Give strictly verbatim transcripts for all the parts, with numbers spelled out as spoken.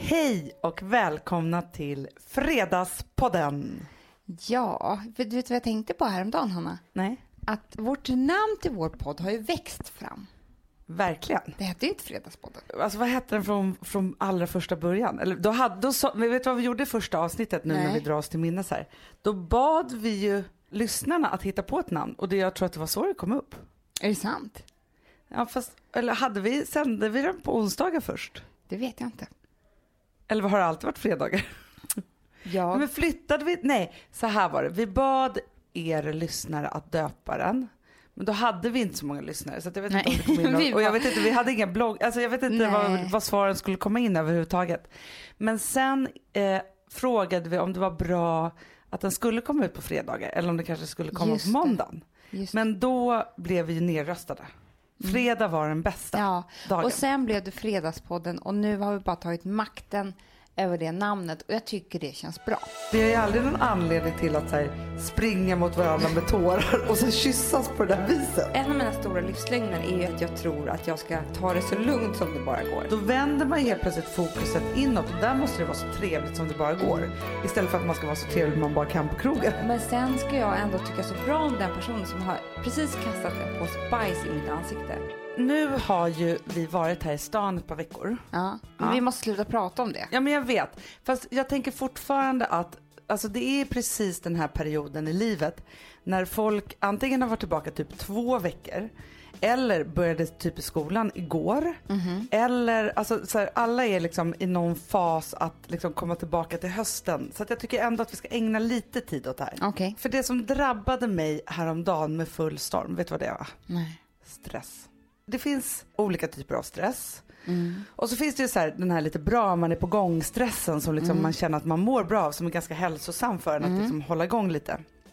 Hej och välkomna till Fredagspodden. Ja, för du vet vad jag tänkte på häromdagen, Hanna? Nej. Att vårt namn till vår podd har ju växt fram. Verkligen. Det hette ju inte Fredagspodden. Alltså vad hette den från, från allra första början? Eller då hade, då så, vet du vad vi gjorde i första avsnittet nu? Nej. När vi drar oss till minnes här? Då bad vi ju lyssnarna att hitta på ett namn. Och det, jag tror att det var så det kom upp. Är det sant? Ja, fast, eller hade vi, sände vi den på onsdagar först? Det vet jag inte. Eller har det alltid varit fredagar? Ja. Men flyttade vi? Nej, så här var det. Vi bad er lyssnare att döpa den. Men då hade vi inte så många lyssnare. Så att jag vet inte om det kom in någon, och jag vet inte, vi hade ingen blogg. Alltså jag vet inte vad, vad svaren skulle komma in överhuvudtaget. Men sen eh, frågade vi om det var bra att den skulle komma ut på fredagar. Eller om det kanske skulle komma Just på måndagen. Just Men då blev vi ju nerröstade. Fredag var den bästa ja. dagen. Och sen blev det Fredagspodden. Och nu har vi bara tagit makten över det namnet. Och jag tycker det känns bra. Vi har ju aldrig någon anledning till att så här, springa mot varandra med tårar och så kyssas på det där viset. En av mina stora livslögner är ju att jag tror att jag ska ta det så lugnt som det bara går. Då vänder man helt plötsligt fokuset inåt och där måste det vara så trevligt som det bara går. Istället för att man ska vara så trevlig man bara kan på krogen. Men sen ska jag ändå tycka så bra om den personen som har precis kastat en påse bajs i mitt ansikte. Nu har ju vi varit här i stan ett par veckor. Ja, men ja. Vi måste sluta prata om det. Ja, men jag vet. Fast jag tänker fortfarande att alltså det är precis den här perioden i livet när folk antingen har varit tillbaka typ två veckor eller började typ i skolan igår. Mm-hmm. Eller alltså så här, alla är liksom i någon fas att liksom komma tillbaka till hösten. Så att jag tycker ändå att vi ska ägna lite tid åt det här. Okay. För det som drabbade mig häromdagen med full storm, vet du vad det var? Nej. Stress. Det finns olika typer av stress. Mm. Och så finns det ju så här, den här lite bra, man är på gång stressen som liksom mm. man känner att man mår bra av, som är ganska hälsosam för en mm. att liksom hålla igång lite.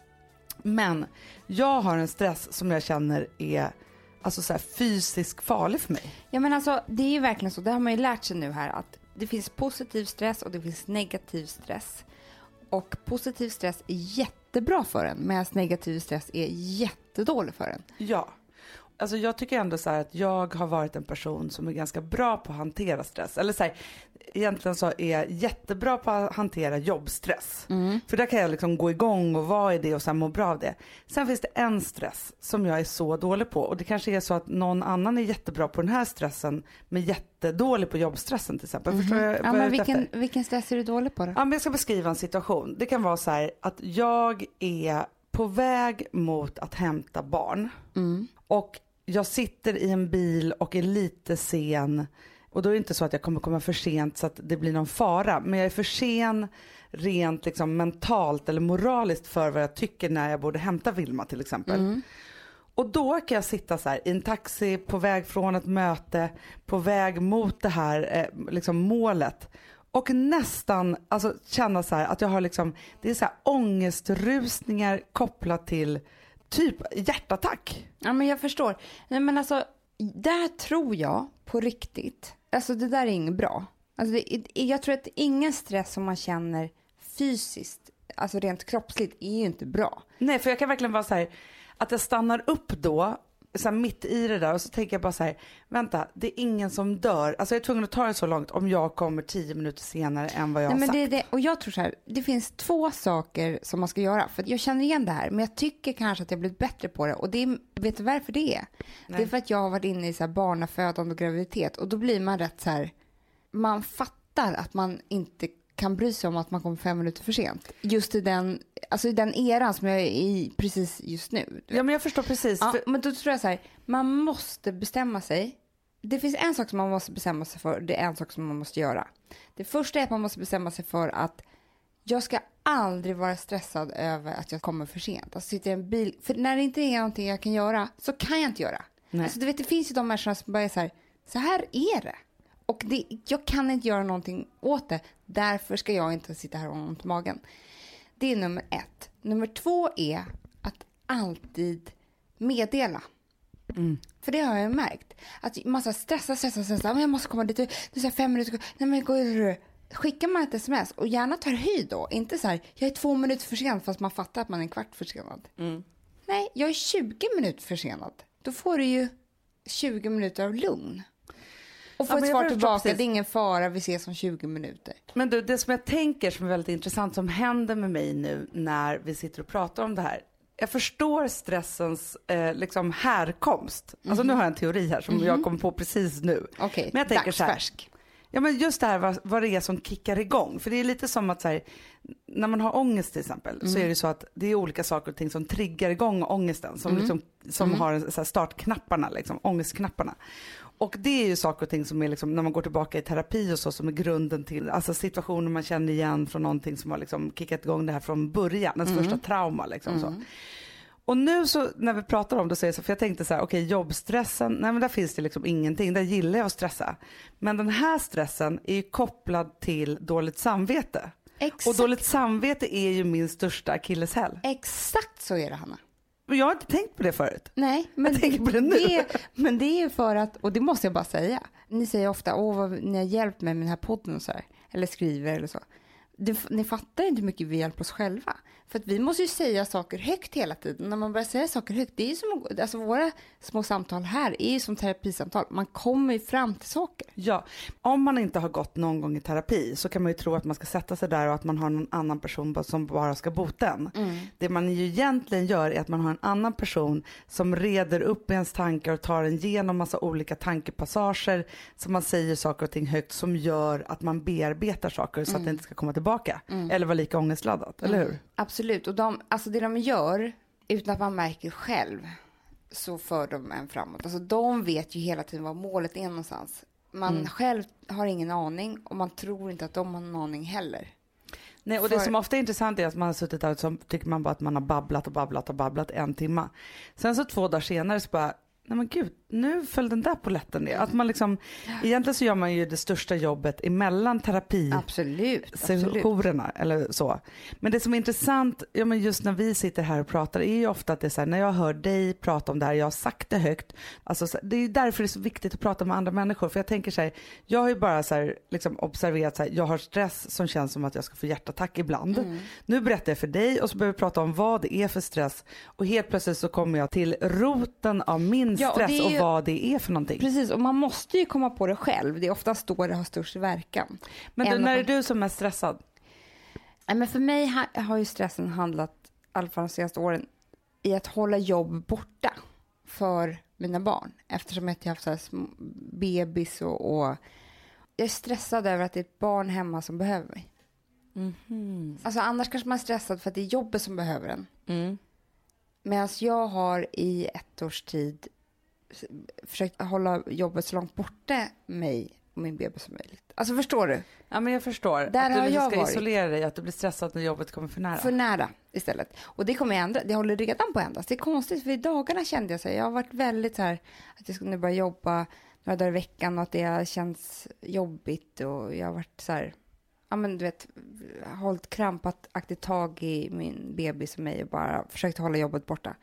Men jag har en stress som jag känner är alltså så här fysiskt farlig för mig. Ja, men alltså det är ju verkligen så, det har man ju lärt sig nu här, att det finns positiv stress och det finns negativ stress. Och positiv stress är jättebra för en, medan negativ stress är jättedålig för en. Ja. Alltså jag tycker ändå så här att jag har varit en person som är ganska bra på att hantera stress. Eller så här, egentligen så är jag jättebra på att hantera jobbstress. Mm. För där kan jag liksom gå igång och vara i det och sen må bra av det. Sen finns det en stress som jag är så dålig på. Och det kanske är så att någon annan är jättebra på den här stressen men jättedålig på jobbstressen till exempel. Mm. Förstår jag, ja, men vilken, vilken stress är du dålig på då? Ja, men jag ska beskriva en situation. Det kan vara så här att jag är på väg mot att hämta barn. Mm. Och jag sitter i en bil och är lite sen. Och då är det inte så att jag kommer komma för sent så att det blir någon fara. Men jag är för sen rent liksom mentalt eller moraliskt för vad jag tycker när jag borde hämta Vilma till exempel. Mm. Och då kan jag sitta så här i en taxi på väg från ett möte, på väg mot det här eh, liksom målet. Och nästan alltså, känna så här att jag har liksom, det är så här ångestrusningar kopplat till typ hjärtattack. Ja, men jag förstår. Nej, men alltså, där tror jag på riktigt. Alltså det där är inget bra. Alltså, det, jag tror att ingen stress som man känner fysiskt, alltså rent kroppsligt, är ju inte bra. Nej, för jag kan verkligen vara så här, att jag stannar upp då, så här mitt i det där och så tänker jag bara så här, vänta, det är ingen som dör. Alltså jag är tvungen att ta det så långt om jag kommer tio minuter senare än vad jag Nej, har men sagt. Det, det, och jag tror så här, det finns två saker som man ska göra. För jag känner igen det här, men jag tycker kanske att jag blivit bättre på det. Och det är, vet du varför det är? Nej. Det är för att jag har varit inne i så här barnafödande och graviditet. Och då blir man rätt så här, man fattar att man inte kan bry sig om att man kommer fem minuter för sent. Just i den, alltså i den eran som jag är i precis just nu. Ja, men jag förstår precis. Ja, för... men då tror jag så här, man måste bestämma sig. Det finns en sak som man måste bestämma sig för, det är en sak som man måste göra. Det första är att man måste bestämma sig för att jag ska aldrig vara stressad över att jag kommer för sent. Alltså sitter i en bil, för när det inte är någonting jag kan göra så kan jag inte göra. Nej. Alltså du vet, det finns ju de människorna som bara är så här, så här är det. Och det, jag kan inte göra någonting åt det. Därför ska jag inte sitta här och ha ont i magen. Det är nummer ett. Nummer två är att alltid meddela. Mm. För det har jag märkt. Att man så stressar, stressar, stressar. Men jag måste komma dit. Det är så här fem minuter. Nej, men går skickar man ett sms och gärna tar höjd då. Inte så här, jag är två minuter försenad fast man fattar att man är en kvart försenad. Mm. Nej, jag är tjugo minuter försenad. Då får du ju tjugo minuter av lugn. Och få Ja, ett men svar jag förstår tillbaka, precis. det är ingen fara, vi ses om tjugo minuter. Men du, det som jag tänker som är väldigt intressant som händer med mig nu när vi sitter och pratar om det här. Jag förstår stressens eh, liksom härkomst. Alltså nu har jag en teori här som jag kom på precis nu. Okej, Men jag tänker så här. dagsfärsk. Ja, men just det här vad, vad det är som kickar igång. För det är lite som att så här, när man har ångest till exempel mm. så är det så att det är olika saker och ting som triggar igång ångesten. Som, mm. liksom, som mm. har så här startknapparna, liksom, ångestknapparna. Och det är ju saker och ting som är liksom, när man går tillbaka i terapi och så, som är grunden till, alltså situationer man känner igen från någonting som har liksom kickat igång det här från början, ens mm. första trauma liksom mm. så. Och nu så när vi pratar om det så är det så, för jag tänkte så här, okej okay, jobbstressen, nej men där finns det liksom ingenting, där gillar jag att stressa. Men den här stressen är ju kopplad till dåligt samvete. Exakt. Och dåligt samvete är ju min största akilleshäl. Exakt så är det, Hanna. Jag har inte tänkt på det förut. Nej, men jag tänker på det nu. Det, men det är ju för att, och det måste jag bara säga, ni säger ofta, åh vad, ni har hjälpt mig med den här podden och så här, eller skriver eller så. Det, ni fattar inte hur mycket vi hjälper oss själva. För att vi måste ju säga saker högt hela tiden. När man börjar säga saker högt, det är ju som, alltså våra små samtal här är ju som terapisamtal. Man kommer ju fram till saker. Ja, om man inte har gått någon gång i terapi så kan man ju tro att man ska sätta sig där och att man har någon annan person som bara ska bota en. Mm. Det man ju egentligen gör är att man har en annan person som reder upp ens tankar och tar en genom massa olika tankepassager som man säger saker och ting högt som gör att man bearbetar saker så mm. att det inte ska komma tillbaka. Mm. Eller vara lika ångestladdat, eller hur? Mm. Absolut, och de, alltså det de gör utan att man märker själv så för de en framåt. Alltså de vet ju hela tiden vad målet är någonstans. Man mm. själv har ingen aning och man tror inte att de har en aning heller. Nej, och för... det som ofta är intressant är att man har suttit där och så tycker man bara att man har babblat och babblat och babblat en timma. Sen så två dagar senare så bara, nej men gud, nu föll den där polletten ner. Att man liksom, egentligen så gör man ju det största jobbet emellan terapi absolut, sessionerna absolut. eller så. Men det som är intressant, ja men just när vi sitter här och pratar är ju ofta att det är så här, när jag hör dig prata om det här, jag har sagt det högt. Alltså det är ju därför det är så viktigt att prata med andra människor. För jag tänker så här, jag har ju bara så här, liksom observerat så här, jag har stress som känns som att jag ska få hjärtattack ibland. Mm. Nu berättar jag för dig och så börjar vi prata om vad det är för stress. Och helt plötsligt så kommer jag till roten av min ja, stress och, och vad det är för någonting. Precis, och man måste ju komma på det själv. Det är oftast då det har störst verkan. Men du, när är du som är stressad? Nej, men för mig ha, har ju stressen handlat, i alla fall de senaste åren, i att hålla jobb borta för mina barn. Eftersom jag har haft så här små bebis och, och jag är stressad över att det är ett barn hemma som behöver mig. Mm-hmm. Alltså annars kanske man är stressad för att det är jobbet som behöver en. Mm. Medan jag har i ett års tid försökt hålla jobbet så långt borta mig och min bebis som möjligt. Alltså förstår du? Ja, men jag förstår. Där att har du jag ska varit. isolera dig, att du blir stressad när jobbet kommer för nära. För nära istället. Och det kommer jag ändra. Det håller redan på att ändras. Det är konstigt för i dagarna kände jag så här. Jag har varit väldigt så här att jag skulle börja jobba några dagar i veckan och att det känns jobbigt och jag har varit så här, ja men du vet, hållit krampaktigt tag i min bebis och mig och bara försökt hålla jobbet borta.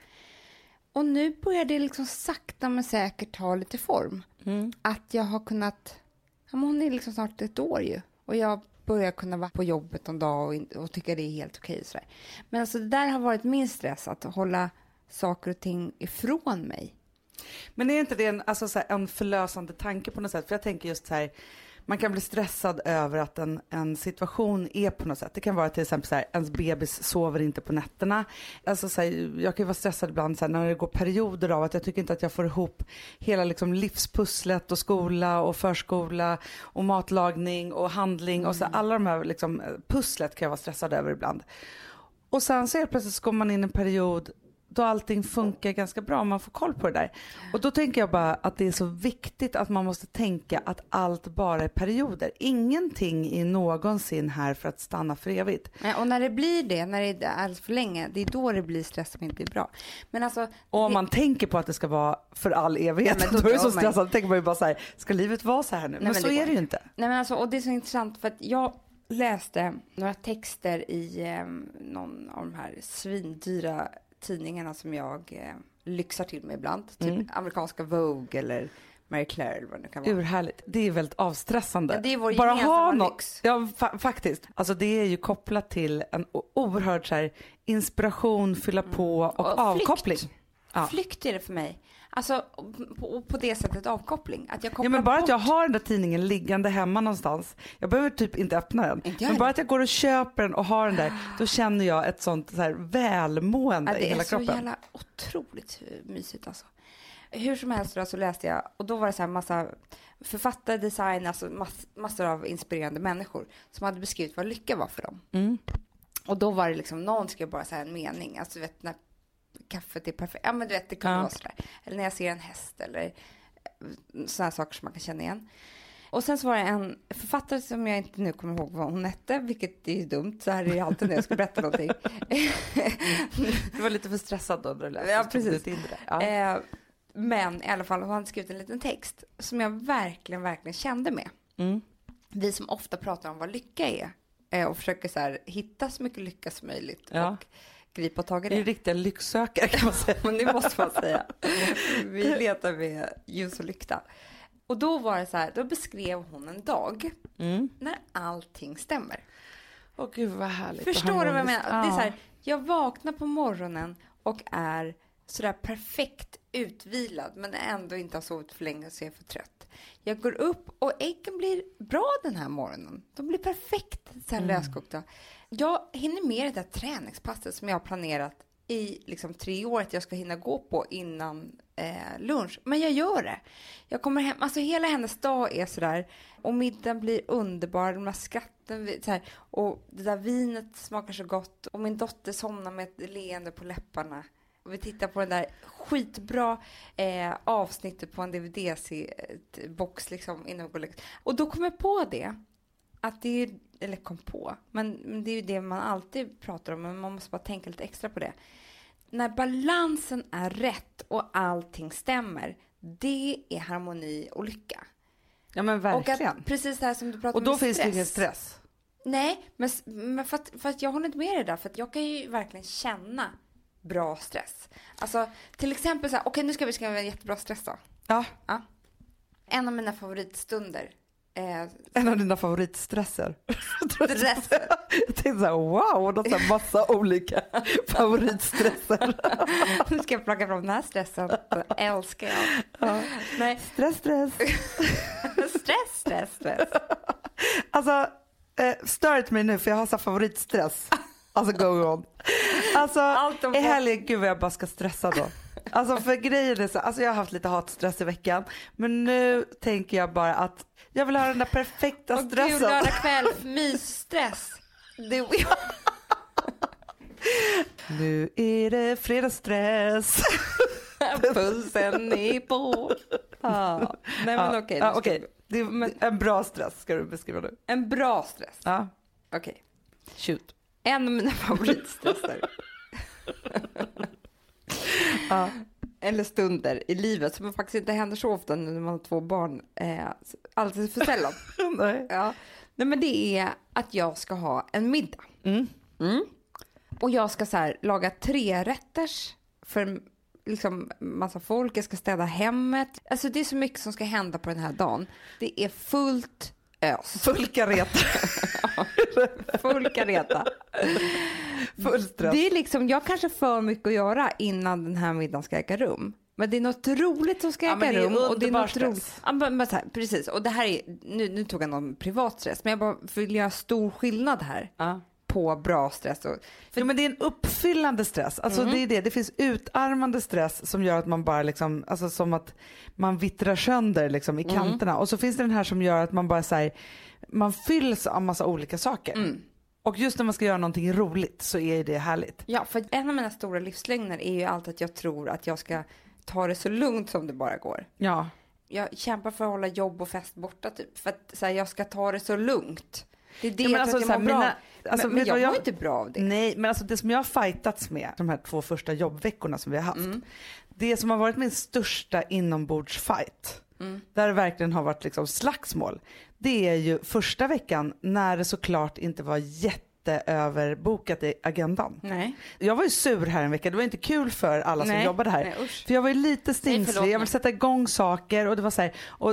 Och nu börjar det liksom sakta men säkert ta lite form. Mm. Att jag har kunnat, ja men hon är liksom snart ett år ju. Och jag börjar kunna vara på jobbet en dag och, och tycka det är helt okej. Och sådär. Men alltså det där har varit min stress, att hålla saker och ting ifrån mig. Men är inte det en, alltså så här, en förlösande tanke på något sätt? För jag tänker just så här, man kan bli stressad över att en, en situation är på något sätt. Det kan vara till exempel så här, ens bebis sover inte på nätterna. Alltså så här, jag kan ju vara stressad ibland så här, när det går perioder av att jag tycker inte att jag får ihop hela liksom livspusslet och skola och förskola och matlagning och handling mm. och så här, alla de här liksom, pusslet kan jag vara stressad över ibland. Och sen så är det plötsligt så kommer man in i en period då allting funkar ganska bra om man får koll på det där. Och då tänker jag bara att det är så viktigt att man måste tänka att allt bara är perioder. Ingenting är någonsin här för att stanna för evigt. Nej, och när det blir det, när det är alldeles för länge, det är då det blir stress som inte är bra. Men alltså, och om det... man tänker på att det ska vara för all evighet, ja, då, då är det så stressad. Man... tänker man ju bara så här, ska livet vara så här nu? Nej, men, men så är det ju inte. Nej, men alltså, och det är så intressant för att jag läste några texter i eh, någon av de här svindyra tidningarna som jag eh, lyxar till mig ibland. Typ mm. amerikanska Vogue eller Marie Claire eller vad det kan vara. Urhärligt. Det är väldigt avstressande. Ja, det är vår bara ha lyx. något. Ja, fa- faktiskt. Alltså det är ju kopplat till en o- oerhörd så här, inspiration, fylla på och, och avkoppling. Flykt. Ja. Flykt är det för mig. Alltså på, på det sättet avkoppling. Att jag kopplar Ja, men bara bort. att jag har den där tidningen liggande hemma någonstans. Jag behöver typ inte öppna den. Inte jag Men bara heller. att jag går och köper den och har den där. Då känner jag ett sånt så här välmående Ja, i hela det är så kroppen. jävla otroligt mysigt alltså. Hur som helst då så läste jag, och då var det så här massa författare, design, alltså mass, massor av inspirerande människor som hade beskrivit vad lycka var för dem. Mm. Och då var det liksom, någon skrev bara så här en mening, alltså du vet när kaffet är perfekt, ja men du vet det kan Ja. vara sådär. Eller när jag ser en häst eller sådana saker som man kan känna igen. Och sen så var det en författare som jag inte nu kommer ihåg vad hon hette, vilket är dumt, så här är det alltid när jag ska berätta någonting. Du var lite för stressad då när du läste. Ja, precis. Det ja. Eh, men i alla fall, hon hade skrivit en liten text som jag verkligen, verkligen kände med. Mm. Vi som ofta pratar om vad lycka är eh, och försöker så här, hitta så mycket lycka som möjligt Ja. och gripa tag i Det är det. ju riktiga lycksökare kan man säga. Men det måste man säga. Vi letar med ljus och lykta. Och då var det så här, då beskrev hon en dag Mm. när allting stämmer. Åh gud vad härligt. Förstår du vad jag harmoniskt. menar? Det är Ja. så här, jag vaknar på morgonen och är sådär perfekt utvilad men ändå inte har sovit för länge så jag är för trött. Jag går upp och äggen blir bra den här morgonen. De blir perfekt så här Mm. löskokta. Jag hinner med det där träningspasset som jag har planerat i liksom tre år att jag ska hinna gå på innan eh, lunch. Men jag gör det. Jag kommer hem, alltså hela hennes dag är sådär. Och middagen blir underbar, de här skratten så här, och det där vinet smakar så gott. Och min dotter somnar med ett leende på läpparna. Och vi tittar på den där skitbra eh, avsnittet på en D V D-box liksom innan vi går liksom. Och då kom jag på det. Att det är, eller kom på, men det är ju det man alltid pratar om, men man måste bara tänka lite extra på det. När balansen är rätt och allting stämmer, det är harmoni och lycka. Ja men verkligen. Och att, precis det här som du pratar om Och då med finns stress. det ingen stress. Nej, men, men för, att, för att jag håller inte med dig där, för att jag kan ju verkligen känna bra stress. Alltså till exempel så här, okej okay, nu ska vi skriva en jättebra stress då. Ja. Ja. En av mina favoritstunder. Eh, En av dina favoritstresser. Stresser. Jag tänkte så här, wow, och så här massa olika favoritstresser. Nu ska jag plocka fram den här stressen. Det älskar jag. Ja. Nej, Stress, stress. stress, stress, stress. Alltså, eh, stör inte mig nu för jag har så här favoritstress. Alltså go on. Alltså, Allt om- i helgen, gud vad jag bara ska stressa då. Alltså för grejen är så, alltså jag har haft lite hatstress i veckan. Men nu tänker jag bara att jag vill ha den där perfekta Och gud, stressen. lördag kväll, mysstress. Det Nu är det fredagsstress. pulsen är på. Ja. Nej men Ja, okej. ja, nu ska okej. vi- Det är Men- en bra stress ska du beskriva nu. En bra stress. Ja, Okej. shoot. En av mina favoritstresser. Ja. Eller stunder i livet som faktiskt inte händer så ofta nu när man har två barn. Eh, alltid för sällan. Nej. Ja. Nej men det är att jag ska ha en middag. Mm. Mm. Och jag ska så här laga tre rätters för liksom massa folk. Jag ska städa hemmet. Alltså det är så mycket som ska hända på den här dagen. Det är fullt ös. Full kareta. Full kareta. Full stress. Det är liksom, jag kanske för mycket att göra innan den här middagen ska äga rum. Men det är något roligt som ska Ja, äga men det är rum. Och det är underbar något stress. roligt. Ja, men, men så här, precis. Och det här är, nu, nu tog jag någon privat stress. Men jag bara vill göra stor skillnad här. Ja. På bra stress. Och, För, jo, men det är en uppfyllande stress. Alltså Mm. det är det. Det finns utarmande stress som gör att man bara liksom, alltså som att man vittrar sönder liksom i kanterna. Och så finns det den här som gör att man bara säger, man fylls av massa olika saker. Mm. Och just när man ska göra någonting roligt så är det härligt. ja, för en av mina stora livslögner är ju alltid att jag tror att jag ska ta det så lugnt som det bara går. Ja. Jag kämpar för att hålla jobb och fest borta typ. För att så här, jag ska ta det så lugnt. Det är det Ja, men jag tror alltså, att jag så här, mår bra. mina- alltså, men men vet du jag vad mår jag- inte bra av det. Nej, men alltså det som jag har fightats med de här två första jobbveckorna som vi har haft. Mm. Det som har varit min största inombordsfight, Mm. där det verkligen har varit liksom slagsmål, det är ju första veckan när det såklart inte var jätteöverbokat i agendan. Nej. Jag var ju sur här en vecka, det var inte kul för alla som Nej. jobbade här. Nej, usch. För jag var ju lite Nej, förlåt stingslig, jag mig. ville sätta igång saker och det var så här, och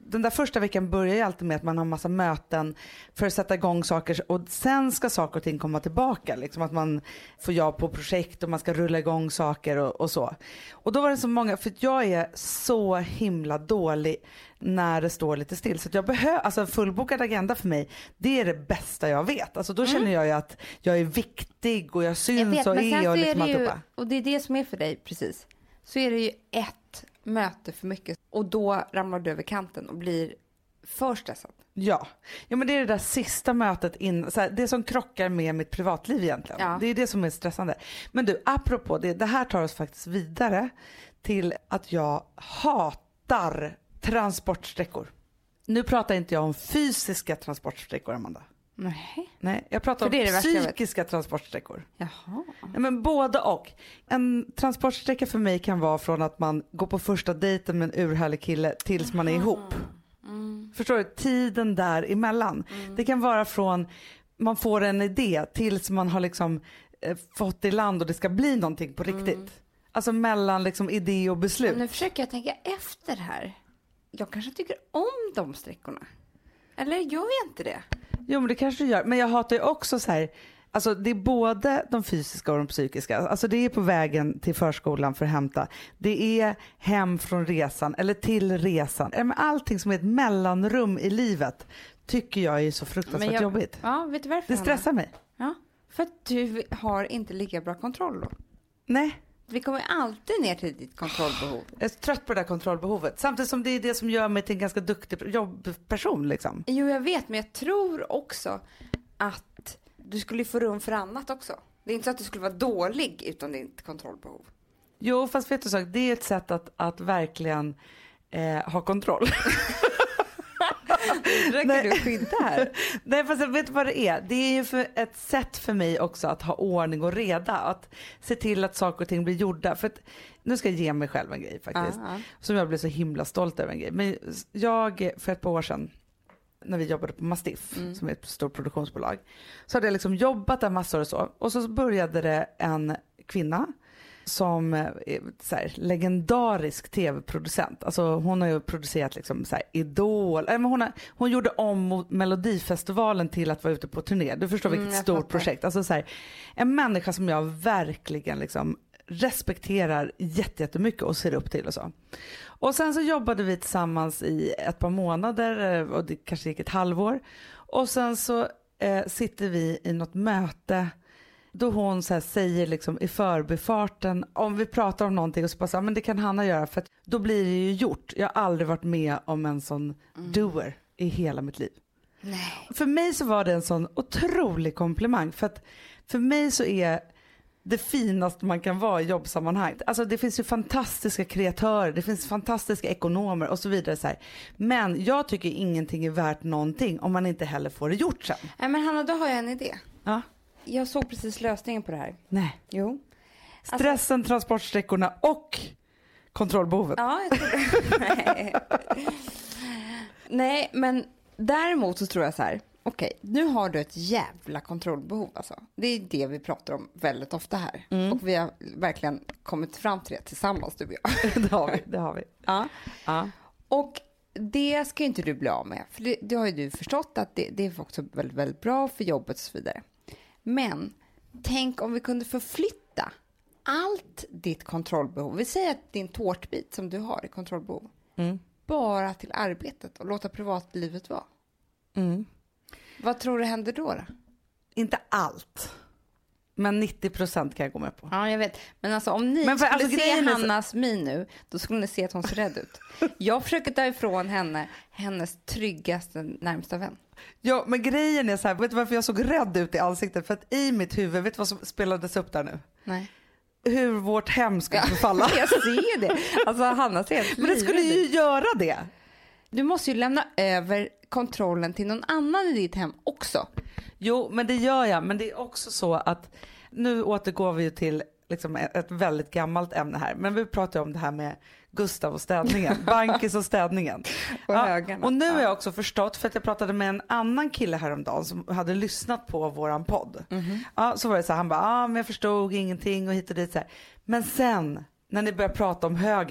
den där första veckan börjar ju alltid med att man har massa möten för att sätta igång saker och sen ska saker och ting komma tillbaka. Liksom att man får jobb på projekt och man ska rulla igång saker och, och så. Och då var det så många, för jag är så himla dålig när det står lite still. Så att jag behöver, alltså en fullbokad agenda för mig, det är det bästa jag vet. Alltså då mm. känner jag ju att jag är viktig och jag syns jag vet, och är och liksom är det ju, och det är det som är för dig, precis. Så är det ju ett möte för mycket och då ramlar du över kanten och blir för stressad. Ja, ja men det är det där sista mötet in, så här, det som krockar med mitt privatliv egentligen. Ja. Det är det som är stressande. Men du, apropå det, det här tar oss faktiskt vidare till att jag hatar transportsträckor. Nu pratar inte jag om fysiska transportsträckor, Amanda. Nej. Nej, jag pratar om det det psykiska transportsträckor. Jaha. Nej, men både och. En transportsträcka för mig kan vara från att man går på första dejten med en urhärlig kille tills Jaha. man är ihop. Mm. Förstår du? Tiden där emellan. Mm. Det kan vara från man får en idé tills man har liksom eh, fått i land och det ska bli någonting på riktigt. Mm. Alltså mellan liksom idé och beslut. Nu försöker jag tänka efter här. Jag kanske tycker om de sträckorna. Eller gör jag inte det? Jo men det kanske du gör. Men jag hatar ju också så här. Alltså det är både de fysiska och de psykiska. Alltså det är på vägen till förskolan för att hämta. Det är hem från resan eller till resan. Men allting som är ett mellanrum i livet tycker jag är så fruktansvärt jag, jobbigt. Ja, vet du varför? Det stressar mig. Ja, för att du har inte lika bra kontroll då. Nej. Vi kommer alltid ner till ditt kontrollbehov. Jag är trött på det där kontrollbehovet. Samtidigt som det är det som gör mig till en ganska duktig jobbperson liksom. Jo, jag vet, men jag tror också att du skulle få rum för annat också. Det är inte så att du skulle vara dålig utan ditt kontrollbehov. Jo, fast vet du så, det är ett sätt att, att verkligen eh, ha kontroll. Räcker du skydda här? Nej, fast jag vet vad det är. Det är ju för ett sätt för mig också att ha ordning och reda. Att se till att saker och ting blir gjorda. För att, nu ska jag ge mig själv en grej faktiskt. Uh-huh. Som jag blev så himla stolt över en grej. Men jag, för ett par år sedan, när vi jobbade på Mastiff, mm. som är ett stort produktionsbolag, så hade jag liksom jobbat där massor och så. Och så började det en kvinna som är så här, legendarisk tv-producent. Alltså hon har ju producerat liksom så här, Idol. Äh, men hon, har, hon gjorde om Melodifestivalen till att vara ute på turné. Du förstår vilket mm, stort fattar. projekt. Alltså så här, en människa som jag verkligen liksom respekterar jättemycket och ser upp till och så. Och sen så jobbade vi tillsammans i ett par månader och det kanske gick ett halvår. Och sen så eh, sitter vi i något möte då hon så här säger liksom i förbifarten, om vi pratar om någonting och så bara så, men det kan Hanna göra för att då blir det ju gjort. Jag har aldrig varit med om en sån mm. doer i hela mitt liv. Nej. För mig så var det en sån otrolig komplimang för att för mig så är det finaste man kan vara i jobbsammanhang. Alltså det finns ju fantastiska kreatörer, det finns fantastiska ekonomer och så vidare så här. Men jag tycker ingenting är värt någonting om man inte heller får det gjort sen. Nej men Hanna, då har jag en idé. Ja. Jag såg precis lösningen på det här. Nej. Jo. Stressen, alltså, transportsträckorna och kontrollbehovet. Ja, jag tror det. Nej. Nej, men däremot så tror jag så här. Okej, nu har du ett jävla kontrollbehov alltså. Det är det vi pratar om väldigt ofta här. Mm. Och vi har verkligen kommit fram till det tillsammans, du och jag. det har vi, det har vi. Ja. Ja. Och det ska inte du bli av med. För det, det har ju du förstått att det, det är också väldigt, väldigt bra för jobbet och så vidare. Men tänk om vi kunde förflytta allt ditt kontrollbehov. Vi säger att din tårtbit som du har i kontrollbehov. Mm. Bara till arbetet och låta privatlivet vara. Mm. Vad tror du händer då, då? Inte allt. Men nittio procent kan jag gå med på. Ja, jag vet. Men alltså om ni men för, skulle alltså, se Hannas min nu, då skulle ni se att hon ser rädd ut. Jag försöker ta ifrån henne hennes tryggaste närmsta vän. Ja, men grejen är så här, vet du varför jag såg rädd ut i ansiktet? För att i mitt huvud, vet du vad som spelades upp där nu? Nej. Hur vårt hem skulle förfalla. Ja, jag ser det. Alltså Hanna ser helt men det skulle ju göra det. Du måste ju lämna över kontrollen till någon annan i ditt hem också. Jo, men det gör jag. Men det är också så att nu återgår vi ju till liksom ett väldigt gammalt ämne här. Men vi pratar om det här med Gustav och städningen. Bankis och städningen. Och, ja, och nu har jag också förstått, för att jag pratade med en annan kille häromdagen som hade lyssnat på våran podd. Mm-hmm. Ja, så var det så här, han bara, ah, men jag förstod ingenting och hit och dit så här. Men sen, när ni börjar prata om högen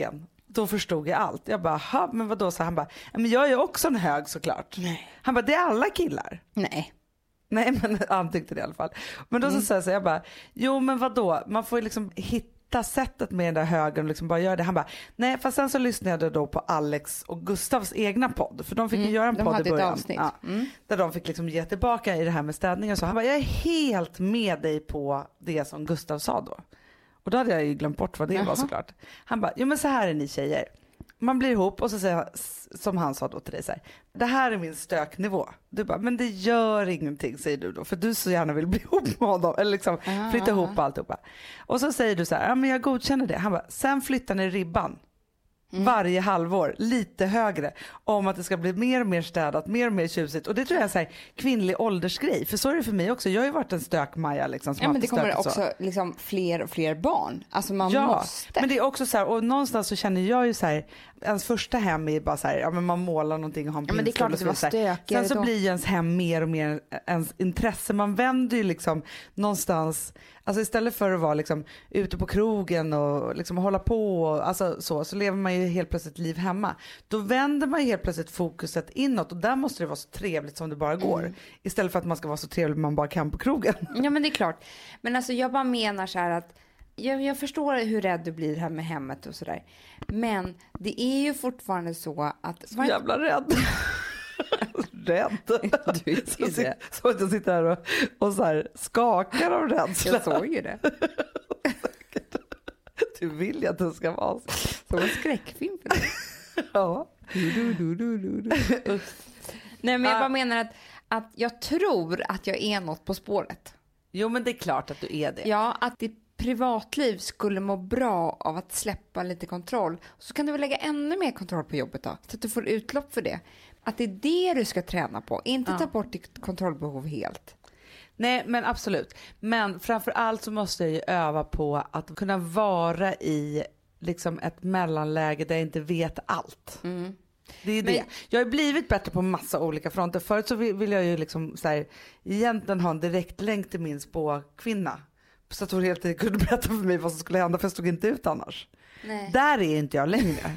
då förstod jag allt. Jag bara, ha, men vadå? Så han bara, men jag är ju också en hög såklart. Nej. Han bara, det är alla killar. Nej. Nej, men han tyckte det i alla fall. Men då så mm. sa jag så jag bara, jo men vadå? Man får ju liksom hitta sättet med den där högen och liksom bara göra det. Han bara, nej fast sen så lyssnade jag då på Alex och Gustavs egna podd. För de fick mm. ju göra en de podd hade i början. Ett avsnitt. Ja, mm. Där de fick liksom ge tillbaka i det här med städning och så. Han bara, jag är helt med dig på det som Gustav sa då. Och då hade jag ju glömt bort vad det Jaha. var såklart. Han bara, jo men så här är ni tjejer. Man blir ihop och så säger han, som han sa då till dig så här, det här är min stöknivå. Du bara, men det gör ingenting säger du då, för du så gärna vill bli ihop med honom eller liksom ah, flytta ihop och alltihopa. Och så säger du så här, ja men jag godkänner det. Han bara, sen flyttar ni ribban. Mm. Varje halvår, lite högre, om att det ska bli mer och mer städat, mer och mer tjusigt. Och det tror jag är så här, kvinnlig åldersgrej. För så är det för mig också. Jag har ju varit en stök-Maja liksom. Som ja, men det kommer också så. liksom fler och fler barn. Alltså man ja, måste. Men det är också så här, och någonstans så känner jag ju så här, ens första hem är bara så här, ja men man målar någonting och har en ja, men det är klart att det var stökigt. Sen så då. blir ju ens hem mer och mer ens intresse. Man vänder ju liksom någonstans, alltså istället för att vara liksom ute på krogen och liksom hålla på och, alltså så, så lever man ju helt plötsligt liv hemma. Då vänder man ju helt plötsligt fokuset inåt och där måste det vara så trevligt som det bara går. Mm. Istället för att man ska vara så trevlig man bara kan på krogen. Ja men det är klart. Men alltså jag bara menar så här att jag, jag förstår hur rädd du blir här med hemmet och sådär. Men det är ju fortfarande så att... Så jävla rädd. Rädd. Du är så, det. Så att jag sitter här och, och så här skakar av rädsla. Jag såg ju det. Du vill ju att det ska vara så. Som en skräckfilm för dig. Ja. Du, du, du, du, du, du. Nej men jag bara menar att, att jag tror att jag är något på spåret. Jo men det är klart att du är det. Ja, att ditt privatliv skulle må bra av att släppa lite kontroll. Så kan du väl lägga ännu mer kontroll på jobbet då. Så att du får utlopp för det. Att det är det du ska träna på. Inte ja. ta bort ditt kontrollbehov helt. Nej men absolut. Men framförallt så måste jag ju öva på att kunna vara i liksom ett mellanläge där jag inte vet allt. Mm. Det är men, det. Jag har blivit bättre på massa olika fronter. Förut så vill jag ju liksom så här, egentligen ha en direkt länk till min spåkvinna. Så att hon helt enkelt kunde berätta för mig vad som skulle hända för jag stod inte ut annars. Nej. Där är inte jag längre.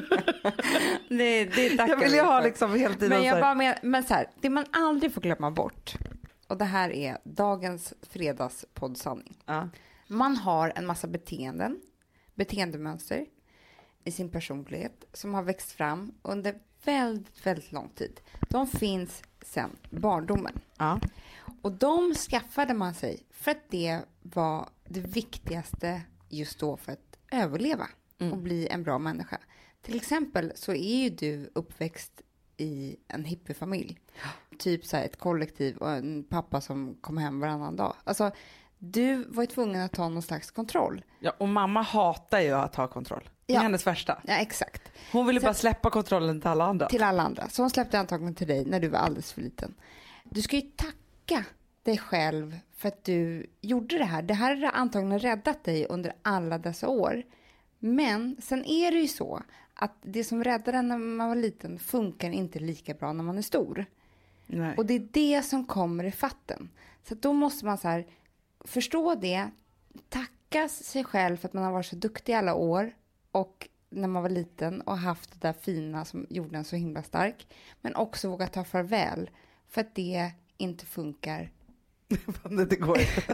det, det jag vill ju ha liksom helt tiden men jag så här. Bara med, men så här, det man aldrig får glömma bort. Och det här är dagens fredagspoddsanning. Ja. Man har en massa beteenden, beteendemönster i sin personlighet som har växt fram under väldigt, väldigt lång tid. De finns sedan barndomen. Ja. Och de skaffade man sig för att det var det viktigaste just då för att överleva mm. och bli en bra människa. Till exempel så är ju du uppväxt i en hippiefamilj. Typ så här ett kollektiv och en pappa som kom hem varannan dag. Alltså, du var ju tvungen att ta någon slags kontroll. Ja, och mamma hatar ju att ha kontroll. Det är ja. hennes värsta. Ja, exakt. Hon ville så, bara släppa kontrollen till alla andra. Till alla andra. Så hon släppte antagligen till dig när du var alldeles för liten. Du ska ju tacka dig själv för att du gjorde det här. Det här har antagligen räddat dig under alla dessa år. Men sen är det ju så att det som räddade en när man var liten funkar inte lika bra när man är stor. Nej. Och det är det som kommer i fatten. Så då måste man så här förstå det, tacka sig själv för att man har varit så duktig alla år och när man var liten och haft det där fina som gjorde en så himla stark. Men också våga ta farväl för att det inte funkar. det går inte.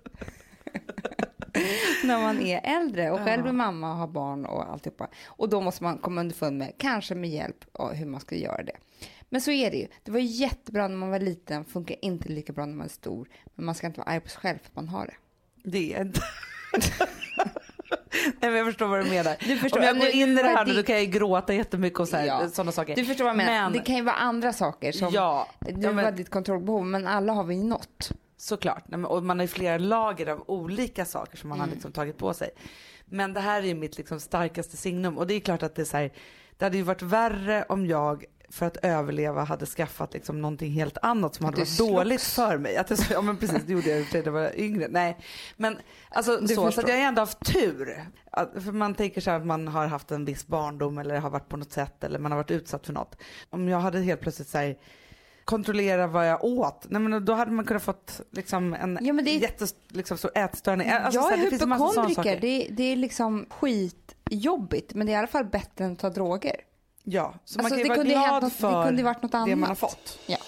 När man är äldre och själv är mamma och har barn och alltihopa. Och då måste man komma underfund med, kanske med hjälp av hur man ska göra det. Men så är det ju. Det var jättebra när man var liten, funkar inte lika bra när man är stor. Men man ska inte vara arg på sig själv för att man har det. Det är inte... Nej, men jag förstår vad du menar. Du förstår, om jag går in i det här det... då kan jag gråta jättemycket och så här, ja. sådana saker. Du förstår vad jag menar. Men... Det kan ju vara andra saker som ja. det ja, men... var ditt kontrollbehov, men alla har vi ju något. Såklart. Och man har ju flera lager av olika saker som man mm. har liksom tagit på sig. Men det här är ju mitt liksom starkaste signum. Och det är klart att det är så här, det hade ju varit värre om jag för att överleva hade skaffat liksom någonting helt annat som hade varit slogs. dåligt för mig. Att jag, ja men precis, det gjorde jag när jag var yngre. Nej, men alltså så, så att jag har ändå haft tur. Att, för man tänker så här att man har haft en viss barndom eller har varit på något sätt eller man har varit utsatt för något. Om jag hade helt plötsligt så här, kontrollera vad jag åt. Nej, men då hade man kunnat fått liksom en ja, men det är... jättestor liksom, ätstörning. Alltså, jag så här, är det finns en massa sådana hypokondriker. saker. Det, det är liksom skit jobbigt, men det är i alla fall bättre än att ta droger. Ja, så alltså, man kan ju vara glad något, för det, kunde varit något annat. det man har fått. Ja.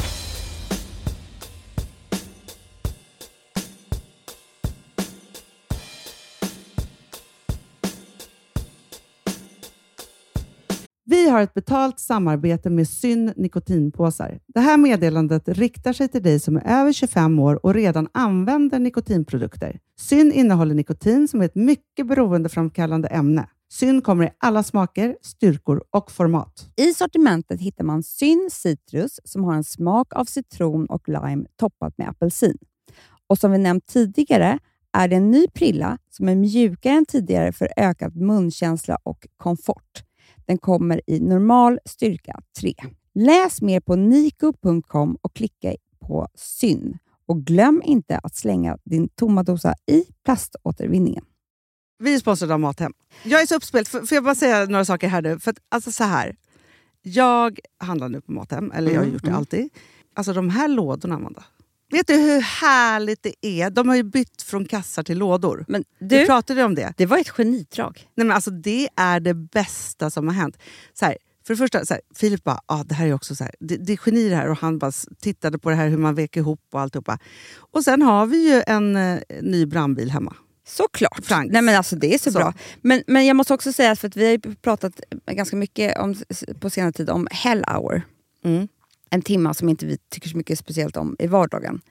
Vi har ett betalt samarbete med Syn nikotinpåsar. Det här meddelandet riktar sig till dig som är över tjugofem år och redan använder nikotinprodukter. Syn innehåller nikotin som är ett mycket beroendeframkallande ämne. Syn kommer i alla smaker, styrkor och format. I sortimentet hittar man Syn Citrus som har en smak av citron och lime toppat med apelsin. Och som vi nämnt tidigare är det en ny prilla som är mjukare än tidigare för ökad munkänsla och komfort. Den kommer i normal styrka tre. Läs mer på niko punkt com och klicka på Syn. Och glöm inte att slänga din tomma dosa i plaståtervinningen. Vi är sponsrade av Mathem. Jag är så uppspelt. Får jag bara säga några saker här nu? För att, alltså så här. Jag handlar nu på Mathem. Eller jag har gjort det alltid. Alltså de här lådorna, Amanda. Vet du hur härligt det är? De har ju bytt från kassar till lådor. Men du, vi pratade om det. Det var ett genidrag. Nej, men alltså det är det bästa som har hänt. Så här, för det första, så här, Filip bara, ah, det här är också så här, det, det är geni det här. Och han bara tittade på det här, hur man vek ihop och alltihopa. Och sen har vi ju en eh, ny brandbil hemma. Såklart. Franks. Nej men alltså det är så, så. bra. Men, men jag måste också säga, för att vi har ju pratat ganska mycket om, på senare tid om Hell Hour. Mm. En timme som inte vi tycker så mycket speciellt om i vardagen.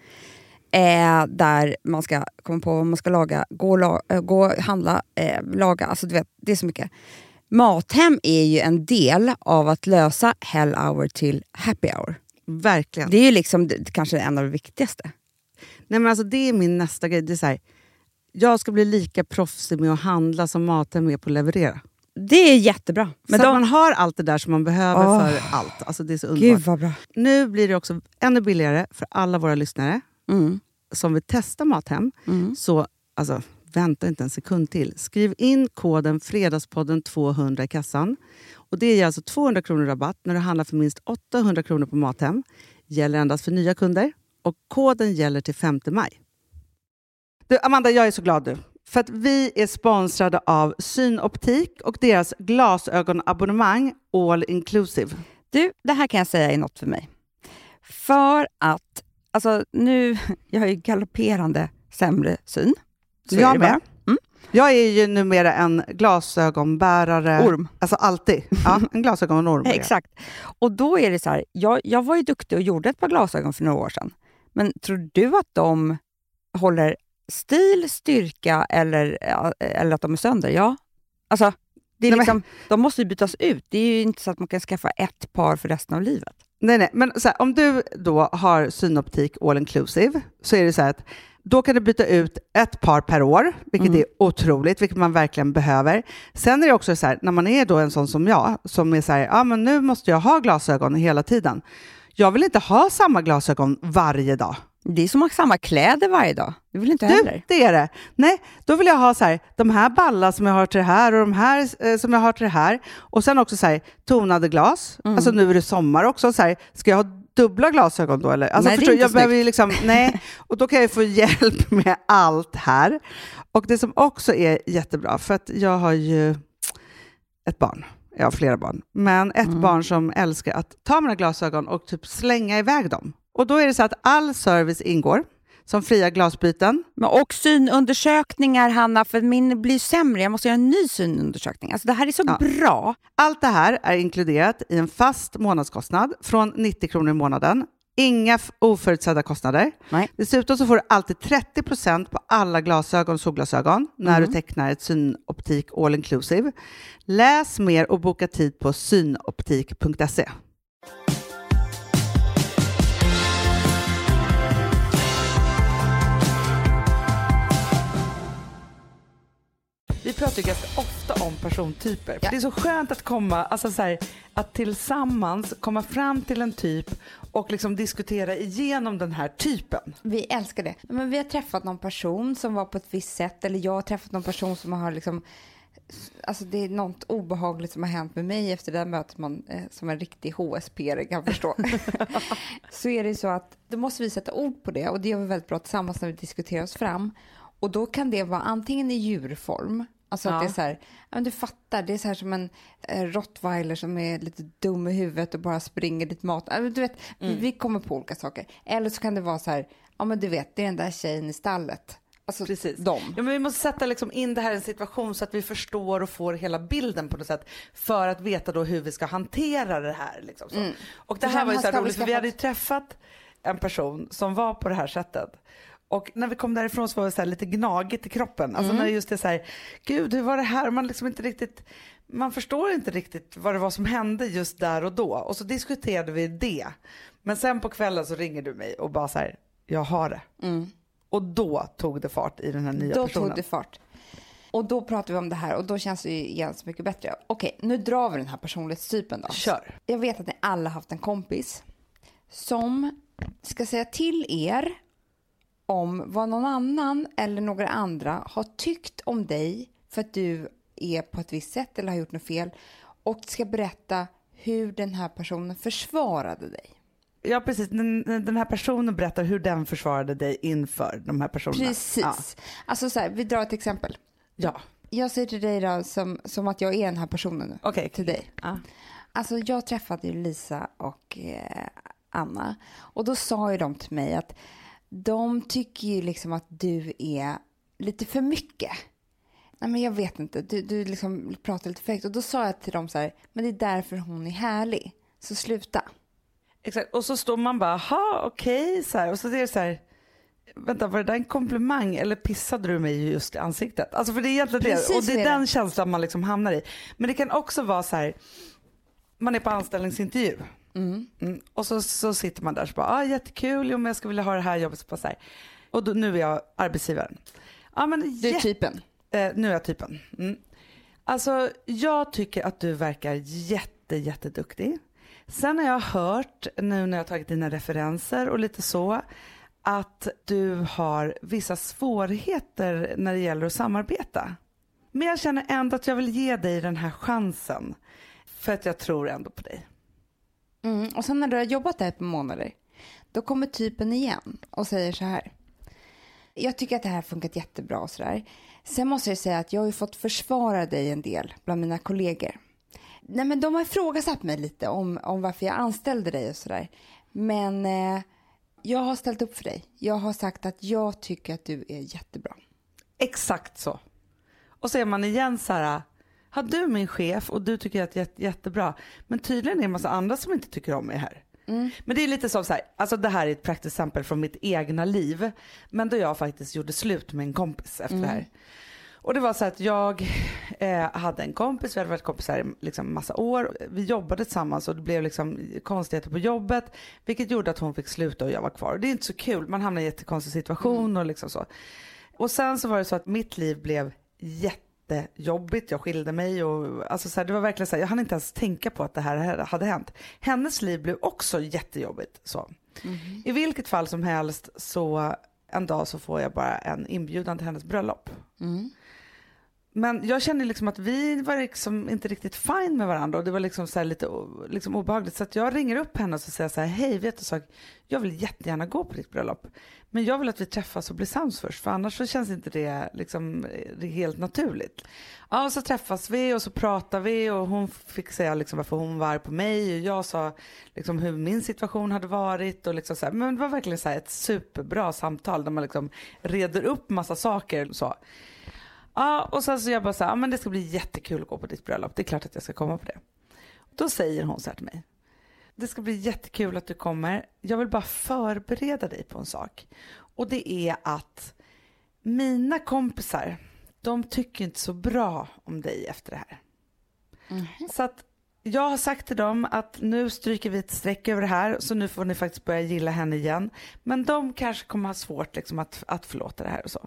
Eh, där man ska komma på vad man ska laga, gå, la, äh, gå handla, eh, laga. Alltså du vet, det är så mycket. Mathem är ju en del av att lösa Hell Hour till Happy Hour. Verkligen. Det är ju liksom det, kanske en av det viktigaste. Nej men alltså det är min nästa grej. Det är så här, jag ska bli lika proffsig med att handla som Mathem är på att leverera. Det är jättebra. Men så de... att man har allt det där som man behöver oh. för allt. Alltså det är så underbart. Gud vad bra. Nu blir det också ännu billigare för alla våra lyssnare mm. som vill testa Mathem. Mm. Så alltså, vänta inte en sekund till. Skriv in koden Fredagspodden tvåhundra i kassan. Och det ger alltså tvåhundra kronor rabatt när du handlar för minst åttahundra kronor på Mathem. Gäller endast för nya kunder. Och koden gäller till femte maj. Du, Amanda, jag är så glad du. För att vi är sponsrade av Synoptik och deras glasögonabonnemang All Inclusive. Du, det här kan jag säga är något för mig. För att, alltså nu, jag har ju galopperande sämre syn. Så jag med. Mm. Jag är ju numera en glasögonbärare. Orm. Alltså alltid. Ja, en glasögonorm. Exakt. Och då är det så här, jag, jag var ju duktig och gjorde ett par glasögon för några år sedan. Men tror du att de håller stil, styrka eller, eller att de är sönder? Ja. Alltså, det är nej, liksom, men... de måste ju bytas ut. Det är ju inte så att man kan skaffa ett par för resten av livet. Nej, nej. Men så här, om du då har Synoptik All Inclusive så är det så här att då kan du byta ut ett par per år, vilket mm. är otroligt, vilket man verkligen behöver. Sen är det också så här, när man är då en sån som jag, som är så här, ja men nu måste jag ha glasögon hela tiden. Jag vill inte ha samma glasögon varje dag. Det är som att ha samma kläder varje dag. Det vill inte heller. Du, det är det. Nej, då vill jag ha så här, de här ballar som jag har till det här och de här eh, som jag har till det här. Och sen också så här, tonade glas. Mm. Alltså nu är det sommar också. Så här, ska jag ha dubbla glasögon då? Eller? Alltså, nej, förstår, jag behöver ju liksom, nej. Och då kan jag få hjälp med allt här. Och det som också är jättebra, för att jag har ju ett barn. Jag har flera barn. Men ett mm. barn som älskar att ta mina glasögon och typ slänga iväg dem. Och då är det så att all service ingår. Som fria glasbyten. Men och synundersökningar, Hanna, för min blir sämre. Jag måste göra en ny synundersökning. Alltså det här är så ja. bra. Allt det här är inkluderat i en fast månadskostnad från nittio kronor i månaden. Inga oförutsedda kostnader. Nej. Dessutom så får du alltid trettio procent på alla glasögon och solglasögon när mm. du tecknar ett Synoptik All Inclusive. Läs mer och boka tid på synoptik punkt se. Vi pratar ju ganska ofta om persontyper. Ja. Det är så skönt att komma, alltså så här, att tillsammans komma fram till en typ och liksom diskutera igenom den här typen. Vi älskar det. Men vi har träffat någon person som var på ett visst sätt, eller jag har träffat någon person som har liksom, alltså det är något obehagligt som har hänt med mig efter det här mötet man eh, som en riktig H S P kan förstå. Så är det så att då måste vi sätta ord på det, och det gör vi väldigt bra tillsammans när vi diskuterar oss fram. Och då kan det vara antingen i djurform Alltså Ja. att det är så här, ja, men du fattar, det är så här som en eh, rottweiler som är lite dum i huvudet och bara springer dit mat. Ja, men du vet, Mm. vi kommer på olika saker. Eller så kan det vara så här, ja men du vet, det är den där tjejen i stallet. Alltså Precis. dem. Ja, men vi måste sätta liksom in det här i en situation så att vi förstår och får hela bilden på något sätt för att veta då hur vi ska hantera det här. Liksom så. Mm. Och det Så här var ju han så här ska roligt för väl vi skaffa- hade ju träffat en person som var på det här sättet. Och när vi kom därifrån så var det så här lite gnagigt i kroppen. Alltså när det just är så här, gud hur var det här? Man liksom inte riktigt, man förstår inte riktigt vad det var som hände just där och då. Och så diskuterade vi det. Men sen på kvällen så ringer du mig och bara så här, jag har det. Mm. Och då tog det fart i den här nya Då personen. tog det fart. Och då pratar vi om det här och då känns det ju igen så mycket bättre. Okej, nu drar vi den här personlighetstypen då. Kör. Jag vet att ni alla haft en kompis som ska säga till er om vad någon annan eller några andra har tyckt om dig för att du är på ett visst sätt eller har gjort något fel och ska berätta hur den här personen försvarade dig. Ja precis, den, den här personen berättar hur den försvarade dig inför de här personerna. Precis. Ja. Alltså så här, vi drar ett exempel. Ja. Jag säger till dig då som, som att jag är den här personen nu. Okej. Till dig. Ja. Alltså jag träffade ju Lisa och eh, Anna och då sa ju de till mig att de tycker ju liksom att du är lite för mycket. Nej men jag vet inte, du, du liksom pratar lite för högt och då sa jag till dem så här, men det är därför hon är härlig, så sluta. Exakt, och så står man bara, ha okej, så här. Och så är det så här, vänta var det där en komplimang eller pissade du mig just i ansiktet? Alltså för det är egentligen Precis det, och det är är det. den känslan man liksom hamnar i. Men det kan också vara så här, man är på anställningsintervju. Mm. Mm. Och så, så sitter man där och bara, ah, jättekul, om jag ska vilja ha det här jobbet. Så bara så här. Och då, nu är jag arbetsgivaren. Ja, men Du är jätte- typen. Eh, nu är jag typen. Mm. Alltså jag tycker att du verkar jätte, jätteduktig. Sen har jag hört, nu när jag har tagit dina referenser och lite så, att du har vissa svårigheter när det gäller att samarbeta. Men jag känner ändå att jag vill ge dig den här chansen. För att jag tror ändå på dig. Mm. Och sen när du har jobbat där på månader, då kommer typen igen och säger så här. Jag tycker att det här har funkat jättebra och sådär. Sen måste jag säga att jag har ju fått försvara dig en del bland mina kollegor. Nej men de har ifrågasatt mig lite om, om varför jag anställde dig och sådär. Men eh, jag har ställt upp för dig. Jag har sagt att jag tycker att du är jättebra. Exakt så. Och så är man igen så här, har du min chef och du tycker att jag är jättebra. Men tydligen är det en massa andra som inte tycker om mig här. Mm. Men det är lite som så här, alltså det här är ett praktiskt exempel från mitt egna liv. Men då jag faktiskt gjorde slut med en kompis efter mm. det här. Och det var så att jag eh, hade en kompis, vi hade varit kompisar i liksom massa år. Vi jobbade tillsammans och det blev liksom konstigheter på jobbet. Vilket gjorde att hon fick sluta och jag var kvar. Det är inte så kul, man hamnar i en jättekonstig situation mm. och liksom så. Och sen så var det så att mitt liv blev jättejobbigt. Jag skilde mig och alltså så här, det var verkligen så här, jag hann inte ens tänka på att det här hade hänt. Hennes liv blev också jättejobbigt. Så. Mm. I vilket fall som helst så en dag så får jag bara en inbjudan till hennes bröllop. Mm. Men jag kände liksom att vi var liksom inte riktigt fine med varandra och det var liksom så här lite liksom obehagligt. Så att jag ringer upp henne och så säger så här, hej vet du sak, jag vill jättegärna gå på ditt bröllop. Men jag vill att vi träffas och blir sams först för annars så känns inte det liksom det är helt naturligt. Ja och så träffas vi och så pratar vi och hon fick säga liksom varför hon var på mig och jag sa liksom hur min situation hade varit och liksom så här, men det var verkligen så här ett superbra samtal där man liksom reder upp massa saker och så. Ja, och sen så jag bara så här, ja, men det ska bli jättekul att gå på ditt bröllop. Det är klart att jag ska komma på det. Då säger hon så här till mig. Det ska bli jättekul att du kommer. Jag vill bara förbereda dig på en sak. Och det är att mina kompisar, de tycker inte så bra om dig efter det här. Mm. Så att jag har sagt till dem att nu stryker vi ett streck över det här. Så nu får ni faktiskt börja gilla henne igen. Men de kanske kommer ha svårt liksom, att, att förlåta det här och så.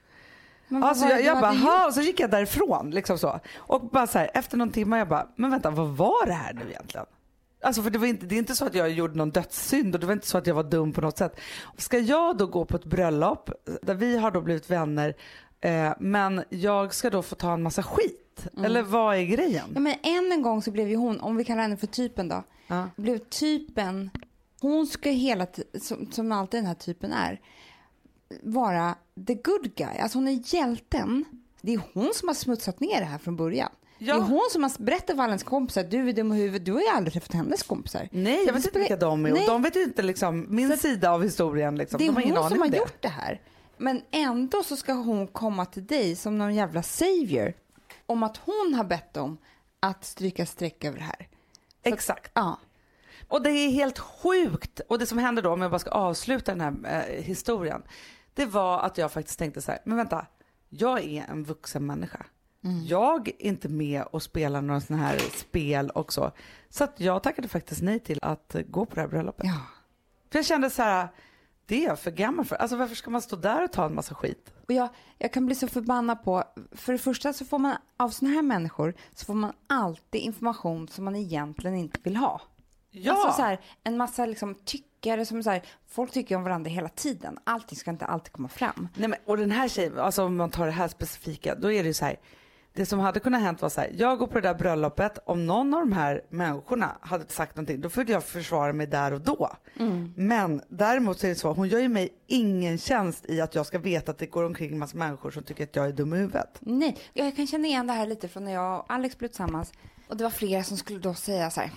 Men alltså jag, jag bara, ha, och så gick jag därifrån liksom så. Och bara så här, efter någon timme jag bara, men vänta, vad var det här nu egentligen? Alltså för det var inte, det är inte så att jag gjorde någon dödssynd och det var inte så att jag var dum på något sätt. Ska jag då gå på ett bröllop där vi har då blivit vänner eh, men jag ska då få ta en massa skit? Mm. Eller vad är grejen? Ja, men än en gång så blev ju hon, om vi kallar henne för typen då, ja. Blev typen, hon ska hela tiden, som, som alltid den här typen är, vara the good guy. Alltså hon är hjälten. det är hon som har smutsat ner det här från början. Ja. Det är hon som har berättat för alla hennes kompisar, du är dum i huvudet, du har ju aldrig träffat hennes kompisar. Nej, jag vet inte vilka de är. Och de vet ju inte liksom min så sida av historien. Liksom. Det är de har ingen hon aning som har det. gjort det här. Men ändå så ska hon komma till dig som någon jävla savior om att hon har bett om att stryka streck över det här. Så Exakt. Att, ja. Och det är helt sjukt. Och det som hände då, om jag bara ska avsluta den här eh, historien, det var att jag faktiskt tänkte så här, men vänta, jag är en vuxen människa. Mm. Jag är inte med och spelar några sådana här spel och så. Så att jag tackade faktiskt nej till att gå på det här bröllopet. Ja. För jag kände så här, det är jag för gammal för. Alltså varför ska man stå där och ta en massa skit? Och jag, jag kan bli så förbannad på, för det första så får man av såna här människor så får man alltid information som man egentligen inte vill ha. Ja. Alltså så här, en massa liksom tyckare som så här, folk tycker om varandra hela tiden. Allting ska inte alltid komma fram. Nej, men, och den här tjejen, alltså om man tar det här specifika, då är det ju så här, det som hade kunnat hänt var så här, jag går på det där bröllopet, om någon av de här människorna hade sagt någonting, då får jag försvara mig där och då. Mm. Men däremot så är det så, hon gör ju mig ingen tjänst i att jag ska veta att det går omkring en massa människor som tycker att jag är dum i huvudet. Nej, jag kan känna igen det här lite från när jag och Alex blev tillsammans. Och det var flera som skulle då säga så här,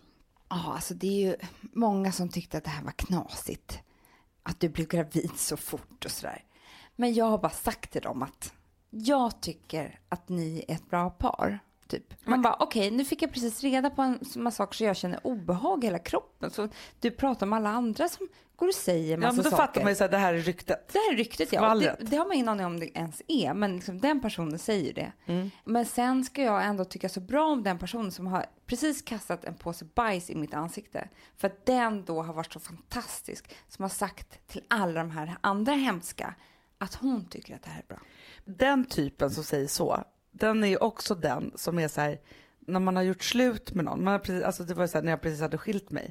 ja, alltså det är ju många som tyckte att det här var knasigt. Att du blev gravid så fort och sådär. Men jag har bara sagt till dem att jag tycker att ni är ett bra par. Typ. Man bara, okej, okay, nu fick jag precis reda på en massa saker så jag känner obehag i hela kroppen. Så du pratar med alla andra som går och säger massa saker. Ja, men då saker. Fattar man ju att det här är ryktet. Det här är ryktet, ja. Det, det har man ingen aning om det ens är. Men liksom, den personen säger det. Mm. Men sen ska jag ändå tycka så bra om den personen som har precis kastat en påse bajs i mitt ansikte. För att den då har varit så fantastisk. Som har sagt till alla de här andra hemska att hon tycker att det här är bra. Den typen som säger så, den är ju också den som är så här, när man har gjort slut med någon, man har precis, alltså det var så här, när jag precis hade skilt mig.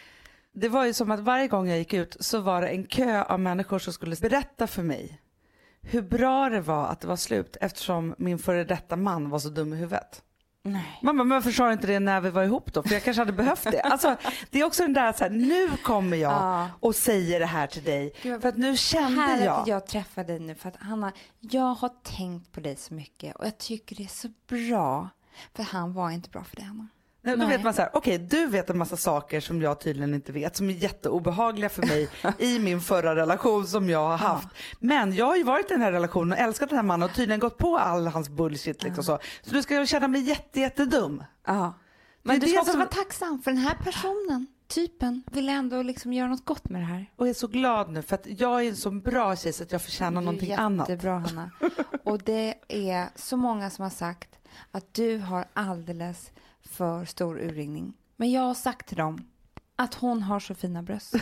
Det var ju som att varje gång jag gick ut så var det en kö av människor som skulle berätta för mig hur bra det var att det var slut eftersom min före detta man var så dum i huvudet. Nej. Mamma, men jag förstår inte det när vi var ihop då, för jag kanske hade behövt det. Alltså, det är också den där så här, nu kommer jag ja. och säger det här till dig. Gud, för att nu kände här jag. Att jag träffade dig nu för att Hanna, jag har tänkt på dig så mycket och jag tycker det är så bra. För han var inte bra för dig, Hanna. Nej, då vet man så här, okej, okay, du vet en massa saker som jag tydligen inte vet, som är jätteobehagliga för mig i min förra relation som jag har haft. Ja. Men jag har ju varit i den här relationen och älskat den här mannen och tydligen gått på all hans bullshit liksom så. Så du ska jag känna mig jätte, jättedum. Ja. Men du ska också som... vara tacksam för den här personen, typen, vill ändå liksom göra något gott med det här. Och jag är så glad nu för att jag är en så bra tjej så att jag förtjänar någonting annat. Jättebra, Hanna. Och det är så många som har sagt att du har alldeles för stor urringning. Men jag har sagt till dem att hon har så fina bröst.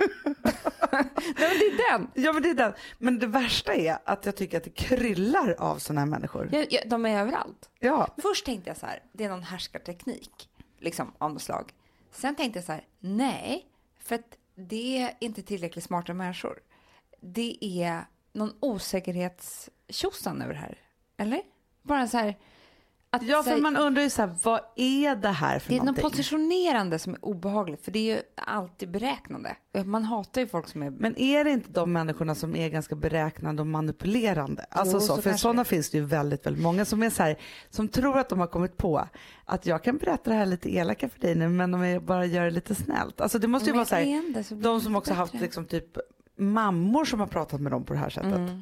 Nej, men det är den. Ja, men det är den. Men det värsta är att jag tycker att det kryllar av såna här människor. Ja, ja, de är överallt. Ja. Först tänkte jag så här, det är någon härskarteknik. Liksom, av något slag. Sen tänkte jag så här, nej. För att det är inte tillräckligt smarta människor. Det är någon osäkerhetstjosan över det här. Eller? Bara så här... Ja, för man undrar ju så här, vad är det här för det är någonting? något positionerande som är obehagligt, för det är ju alltid beräknande. Man hatar ju folk som är... Men är det inte de människorna som är ganska beräknande och manipulerande? Alltså jo, så, så för sådana det. finns det ju väldigt, väldigt många som är så här, som tror att de har kommit på att jag kan berätta det här lite elaka för dig nu, men de är bara gör det lite snällt. Alltså det måste ju men vara så här, det, så de som också bättre. haft liksom typ mammor som har pratat med dem på det här sättet. Mm.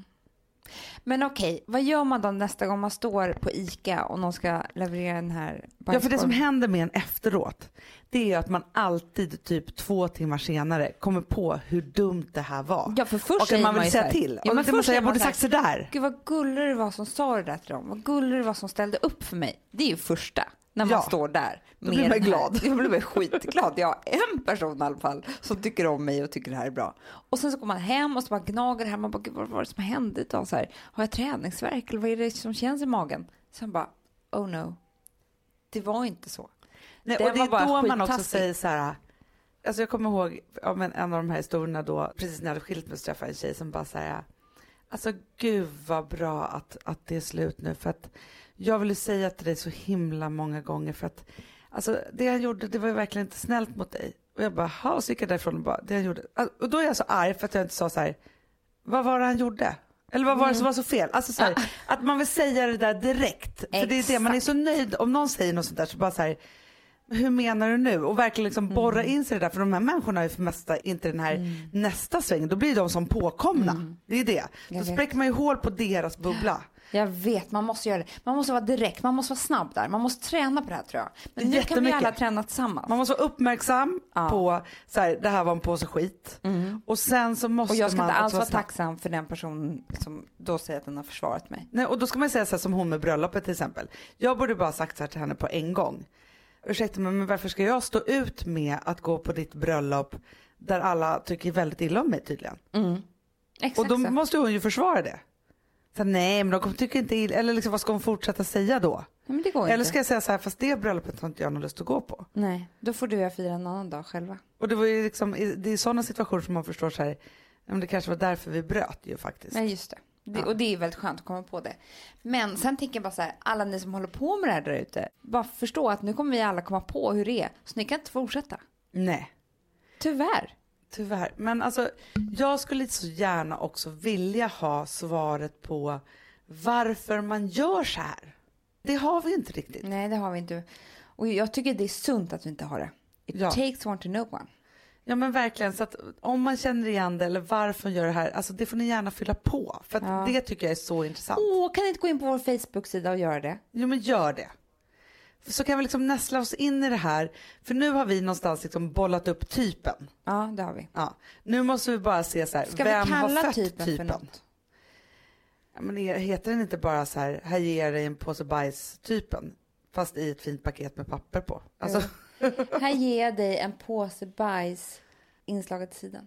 Men okej, vad gör man då nästa gång man står på ICA och någon ska leverera den här bajskorven? Ja, för det som händer med en efteråt, det är ju att man alltid typ två timmar senare kommer på hur dumt det här var. Ja, för först och att man vill säga till. Ja, och men det man säga, jag borde sagt så där. Gud vad gullig det var som sa det där till dem. Vad gullig det var som ställde upp för mig. Det är ju första. När man ja, står där. Då blir man glad. Jag blir skitglad. Jag har en person i alla fall som tycker om mig och tycker det här är bra. Och sen så går man hem och så bara gnager det här. Man bara, gud vad var det som hände idag? Så här, har jag träningsvärk eller vad är det som känns i magen? Sen bara, oh no. Det var inte så. Nej, och det är då man också säger så här. Alltså jag kommer ihåg ja, men en av de här historierna då, precis när jag hade skilt mig, så träffade en tjej som bara säger, alltså gud vad bra att, att det är slut nu, för att jag ville säga till dig så himla många gånger, för att alltså det han gjorde, det var ju verkligen inte snällt mot dig. Och jag bara, ha, och så gick jag därifrån och bara, det han gjorde. Och då är jag så arg för att jag inte sa så här, vad var det han gjorde? Eller vad var det som var så fel? Alltså så här, ja. Att man vill säga det där direkt. För Exakt. Det är det, man är så nöjd om någon säger något sånt där så bara så här, hur menar du nu? Och verkligen liksom mm. borra in sig det där. För de här människorna är för mesta inte den här mm. nästa svängen. Då blir de som påkomna. Mm. Det är det. Då spräcker man ju hål på deras bubbla. Jag vet, man måste göra det. Man måste vara direkt, man måste vara snabb där. Man måste träna på det här tror jag. Men nu kan vi alla träna tillsammans. Man måste vara uppmärksam ja. på så här, det här var en påse skit. Mm. Och sen så måste man... Och jag ska man inte alls vara tacksam för den personen som då säger att den har försvarat mig. Nej, och då ska man säga så här som hon med bröllopet till exempel. Jag borde bara sagt så här till henne på en gång. Ursäkta mig, men varför ska jag stå ut med att gå på ditt bröllop där alla tycker väldigt illa om mig tydligen? Mm. Exakt. Och då måste hon ju försvara det. Så, nej, men de tycker inte illa. Eller liksom, vad ska hon fortsätta säga då? Nej, men det går eller inte. Ska jag säga så här, fast det bröllopet har inte jag någon lust att gå på. Nej, då får du jag fira en annan dag själva. Och det var ju liksom, det är sådana situationer som man förstår så här, men det kanske var därför vi bröt ju faktiskt. Nej, just det. det ja. Och det är väldigt skönt att komma på det. Men sen tänker jag bara så här, alla ni som håller på med det här där ute, bara förstå att nu kommer vi alla komma på hur det är. Så ni kan inte fortsätta. Nej. Tyvärr. Tyvärr. Men alltså, jag skulle så gärna också vilja ha svaret på varför man gör så här. Det har vi inte riktigt. Nej, det har vi inte. Och jag tycker det är sunt att vi inte har det. It ja. takes one to know one. Ja, men verkligen. Så att om man känner igen det eller varför man gör det här, alltså det får ni gärna fylla på. För att ja. det tycker jag är så intressant. Åh, kan ni inte gå in på vår Facebook-sida och göra det? Jo, men gör det. Så kan vi liksom näsla oss in i det här. För nu har vi någonstans liksom bollat upp typen. Ja, det har vi. Ja. Nu måste vi bara se så här, ska vem vi kalla har fött typen, typen? för något? Ja, men heter den inte bara så här, här ger dig en påse bajs-typen? Fast i ett fint paket med papper på. Alltså. Här ger dig en påse bajs inslaget till sidan.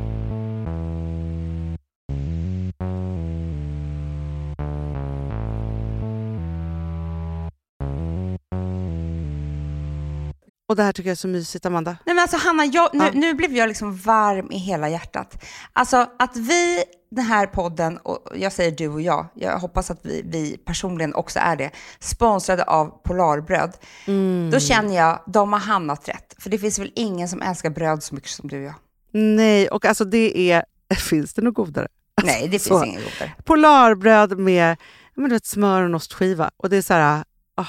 Och det här tycker jag är så mysigt, Amanda. Nej men alltså Hanna, jag, nu, ja. nu blev jag liksom varm i hela hjärtat. Alltså att vi, den här podden, och jag säger du och jag, jag hoppas att vi, vi personligen också är det, sponsrade av Polarbröd. Mm. Då känner jag, de har hamnat rätt. För det finns väl ingen som älskar bröd så mycket som du och jag. Nej, och alltså det är, finns det något godare? Nej, det finns så, ingen godare. Polarbröd med men du vet, smör och ostskiva. Och det är så här, åh.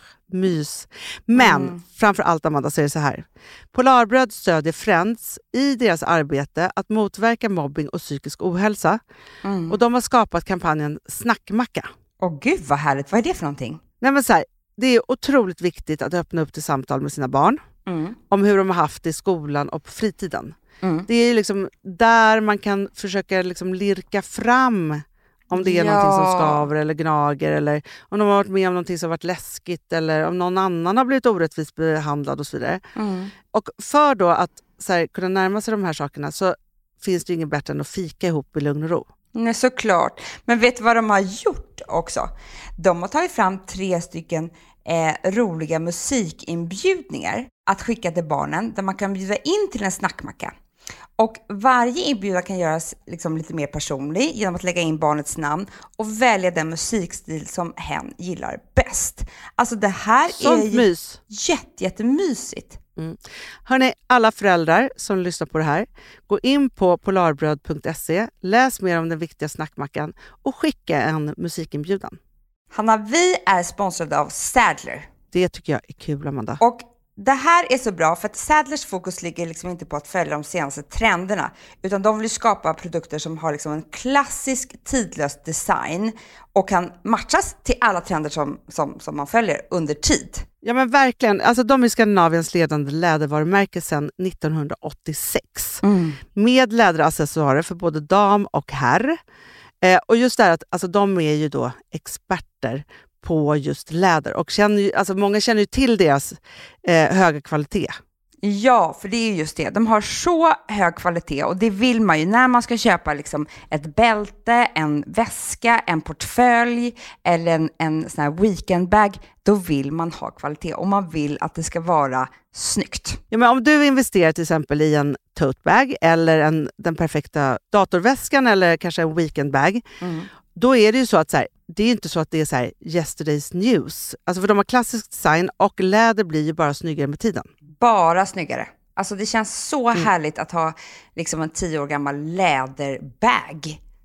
Mys. Men mm. framför allt, Amanda, så är det så här. Polarbröd stödjer Friends i deras arbete att motverka mobbing och psykisk ohälsa. Mm. Och de har skapat kampanjen Snackmacka. Åh gud vad härligt. Vad är det för någonting? Nej, men så här, det är otroligt viktigt att öppna upp till samtal med sina barn. Mm. Om hur de har haft det i skolan och på fritiden. Mm. Det är liksom där man kan försöka liksom lirka fram om det är ja. någonting som skaver eller gnager eller om de har varit med om någonting som har varit läskigt eller om någon annan har blivit orättvist behandlad och så vidare. Mm. Och för då att så här, kunna närma sig de här sakerna så finns det ju inget bättre än att fika ihop i lugn och ro. Nej, såklart. Men vet du vad de har gjort också? De har tagit fram tre stycken eh, roliga musikinbjudningar att skicka till barnen där man kan bjuda in till en snackmacka. Och varje inbjudan kan göras liksom lite mer personlig genom att lägga in barnets namn och välja den musikstil som hen gillar bäst. Alltså det här Sånt är mys. jätte, jättemysigt. Mm. Hörrni, alla föräldrar som lyssnar på det här, gå in på polarbröd punkt se, läs mer om den viktiga snackmackan och skicka en musikinbjudan. Hanna, vi är sponsrade av Sadler. Det tycker jag är kul, Amanda. Och det här är så bra för att Sadlers fokus ligger liksom inte på att följa de senaste trenderna utan de vill skapa produkter som har liksom en klassisk tidlös design och kan matchas till alla trender som, som, som man följer under tid. Ja men verkligen, alltså de är Skandinaviens ledande lädervarumärke sedan nittonhundraåttiosex mm. med läderaccessoarer för både dam och herr. Eh, och just det här att alltså, de är ju då experter på just läder och känner ju, alltså många känner ju till deras eh, höga kvalitet. Ja, för det är just det. De har så hög kvalitet och det vill man ju när man ska köpa liksom ett bälte, en väska, en portfölj eller en, en sån här weekendbag. Då vill man ha kvalitet och man vill att det ska vara snyggt. Ja, men om du investerar till exempel i en tote bag eller en, den perfekta datorväskan eller kanske en weekendbag mm. då är det ju så att så här, det är inte så att det är så här yesterday's news. Alltså för de har klassisk design och läder blir ju bara snyggare med tiden. Bara snyggare. Alltså det känns så mm. härligt att ha liksom en tio år gammal läderbag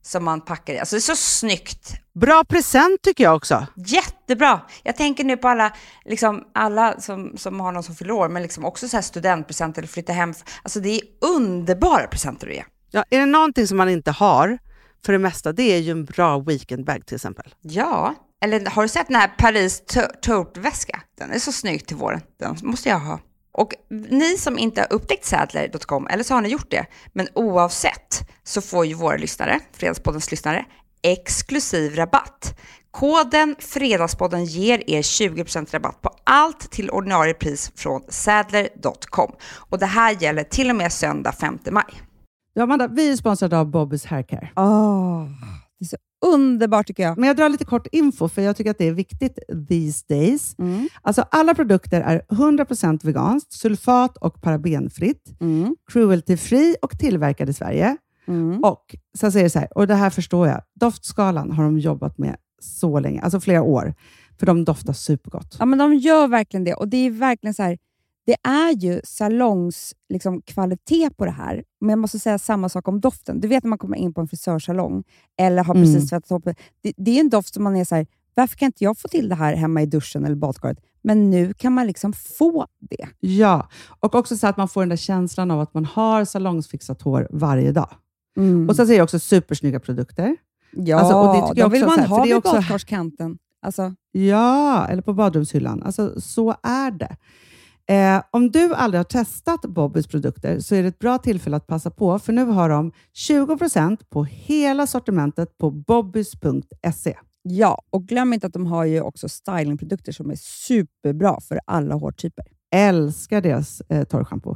som man packar i. Alltså det är så snyggt. Bra present tycker jag också. Jättebra. Jag tänker nu på alla, liksom, alla som, som har någon som fyller år, men liksom också så här studentpresent eller flytta hem. Alltså det är underbara presenter att ge. Ja, är det någonting som man inte har för det mesta, det är ju en bra weekendbag till exempel. Ja, eller har du sett den här Paris tote-väska? Den är så snygg till våren. Den måste jag ha. Och ni som inte har upptäckt Sadler dot com, eller så har ni gjort det, men oavsett så får ju våra lyssnare, Fredagspoddens lyssnare, exklusiv rabatt. Koden Fredagspodden ger er tjugo procent rabatt på allt till ordinarie pris från Sadler dot com. Och det här gäller till och med söndag femte maj. Ja, Amanda, vi är sponsrade av Bobby's Haircare. Åh, det är så underbart tycker jag. Men jag drar lite kort info för jag tycker att det är viktigt these days. Mm. Alltså alla produkter är hundra procent veganskt, sulfat och parabenfritt, Mm. cruelty-free och tillverkad i Sverige. Mm. Och sen säger det så här, och det här förstår jag, doftskalan har de jobbat med så länge, alltså flera år, för de doftar supergott. Ja, men de gör verkligen det. Och det är verkligen så här, det är ju salongs liksom, kvalitet på det här. Men jag måste säga samma sak om doften. Du vet när man kommer in på en frisörsalong eller har precis Mm. tvättat hoppet. Det, det är en doft som man är så här, varför kan inte jag få till det här hemma i duschen eller badkaret? Men nu kan man liksom få det. Ja, och också så att man får den där känslan av att man har salongsfixat hår varje dag. Mm. Och sen säger jag också supersnygga produkter. Ja, alltså, och det tycker då jag vill också, man så här, för ha det är vid också- badkarskanten. Alltså, Ja, eller på badrumshyllan. Alltså, så är det. Eh, om du aldrig har testat Bobbys produkter så är det ett bra tillfälle att passa på, för nu har de tjugo procent på hela sortimentet på bobbys punkt se. ja, och glöm inte att de har ju också stylingprodukter som är superbra för alla hårtyper. Älskar deras eh, torrschampo.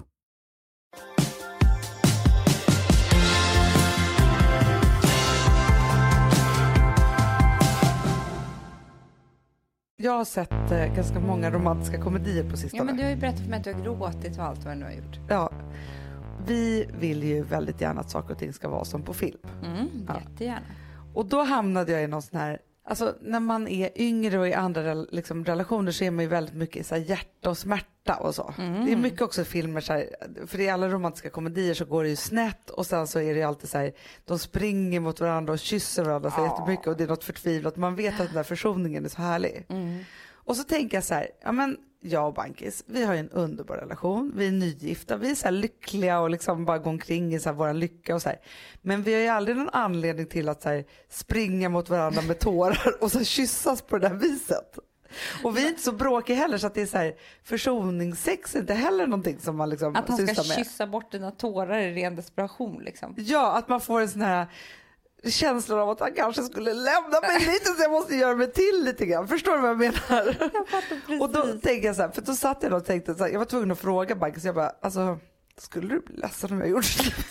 Jag har sett eh, ganska många romantiska komedier på sistone. Ja, men du har ju berättat för mig att du har gråtit och allt vad du nu har gjort. Ja, vi vill ju väldigt gärna att saker och ting ska vara som på film. Mm, Ja. jättegärna. Och då hamnade jag i någon sån här, alltså när man är yngre och i andra rel- liksom, relationer så är man ju väldigt mycket i så här hjärta och smärta och så. Mm. Det är mycket också filmer så här, för i alla romantiska komedier så går det ju snett och sen så är det ju alltid så här, de springer mot varandra och kysser varandra så Ja. jättemycket och det är något förtvivlat. Man vet att den där försoningen är så härlig. Mm. Och så tänker jag så här, ja men jag och Bankis, vi har ju en underbar relation, vi är nygifta, vi är så här lyckliga och liksom bara går omkring i så här våra lycka och så här. Men vi har ju aldrig någon anledning till att så här springa mot varandra med tårar och så här kyssas på det där viset. Och vi är inte så bråkiga heller så att det är så här, försoningssex är inte heller någonting som man liksom Att han ska sysslar med. kyssa bort dina tårar i ren desperation liksom. Ja, att man får en sån här känslan av att han kanske skulle lämna mig lite så jag måste göra mig till lite grann. Förstår du vad jag menar? Jag fattar precis. Och då tänkte jag så här, för då satt jag och tänkte så här, jag var tvungen att fråga Banken, så jag bara, alltså skulle du bli ledsen om jag gjorde slut?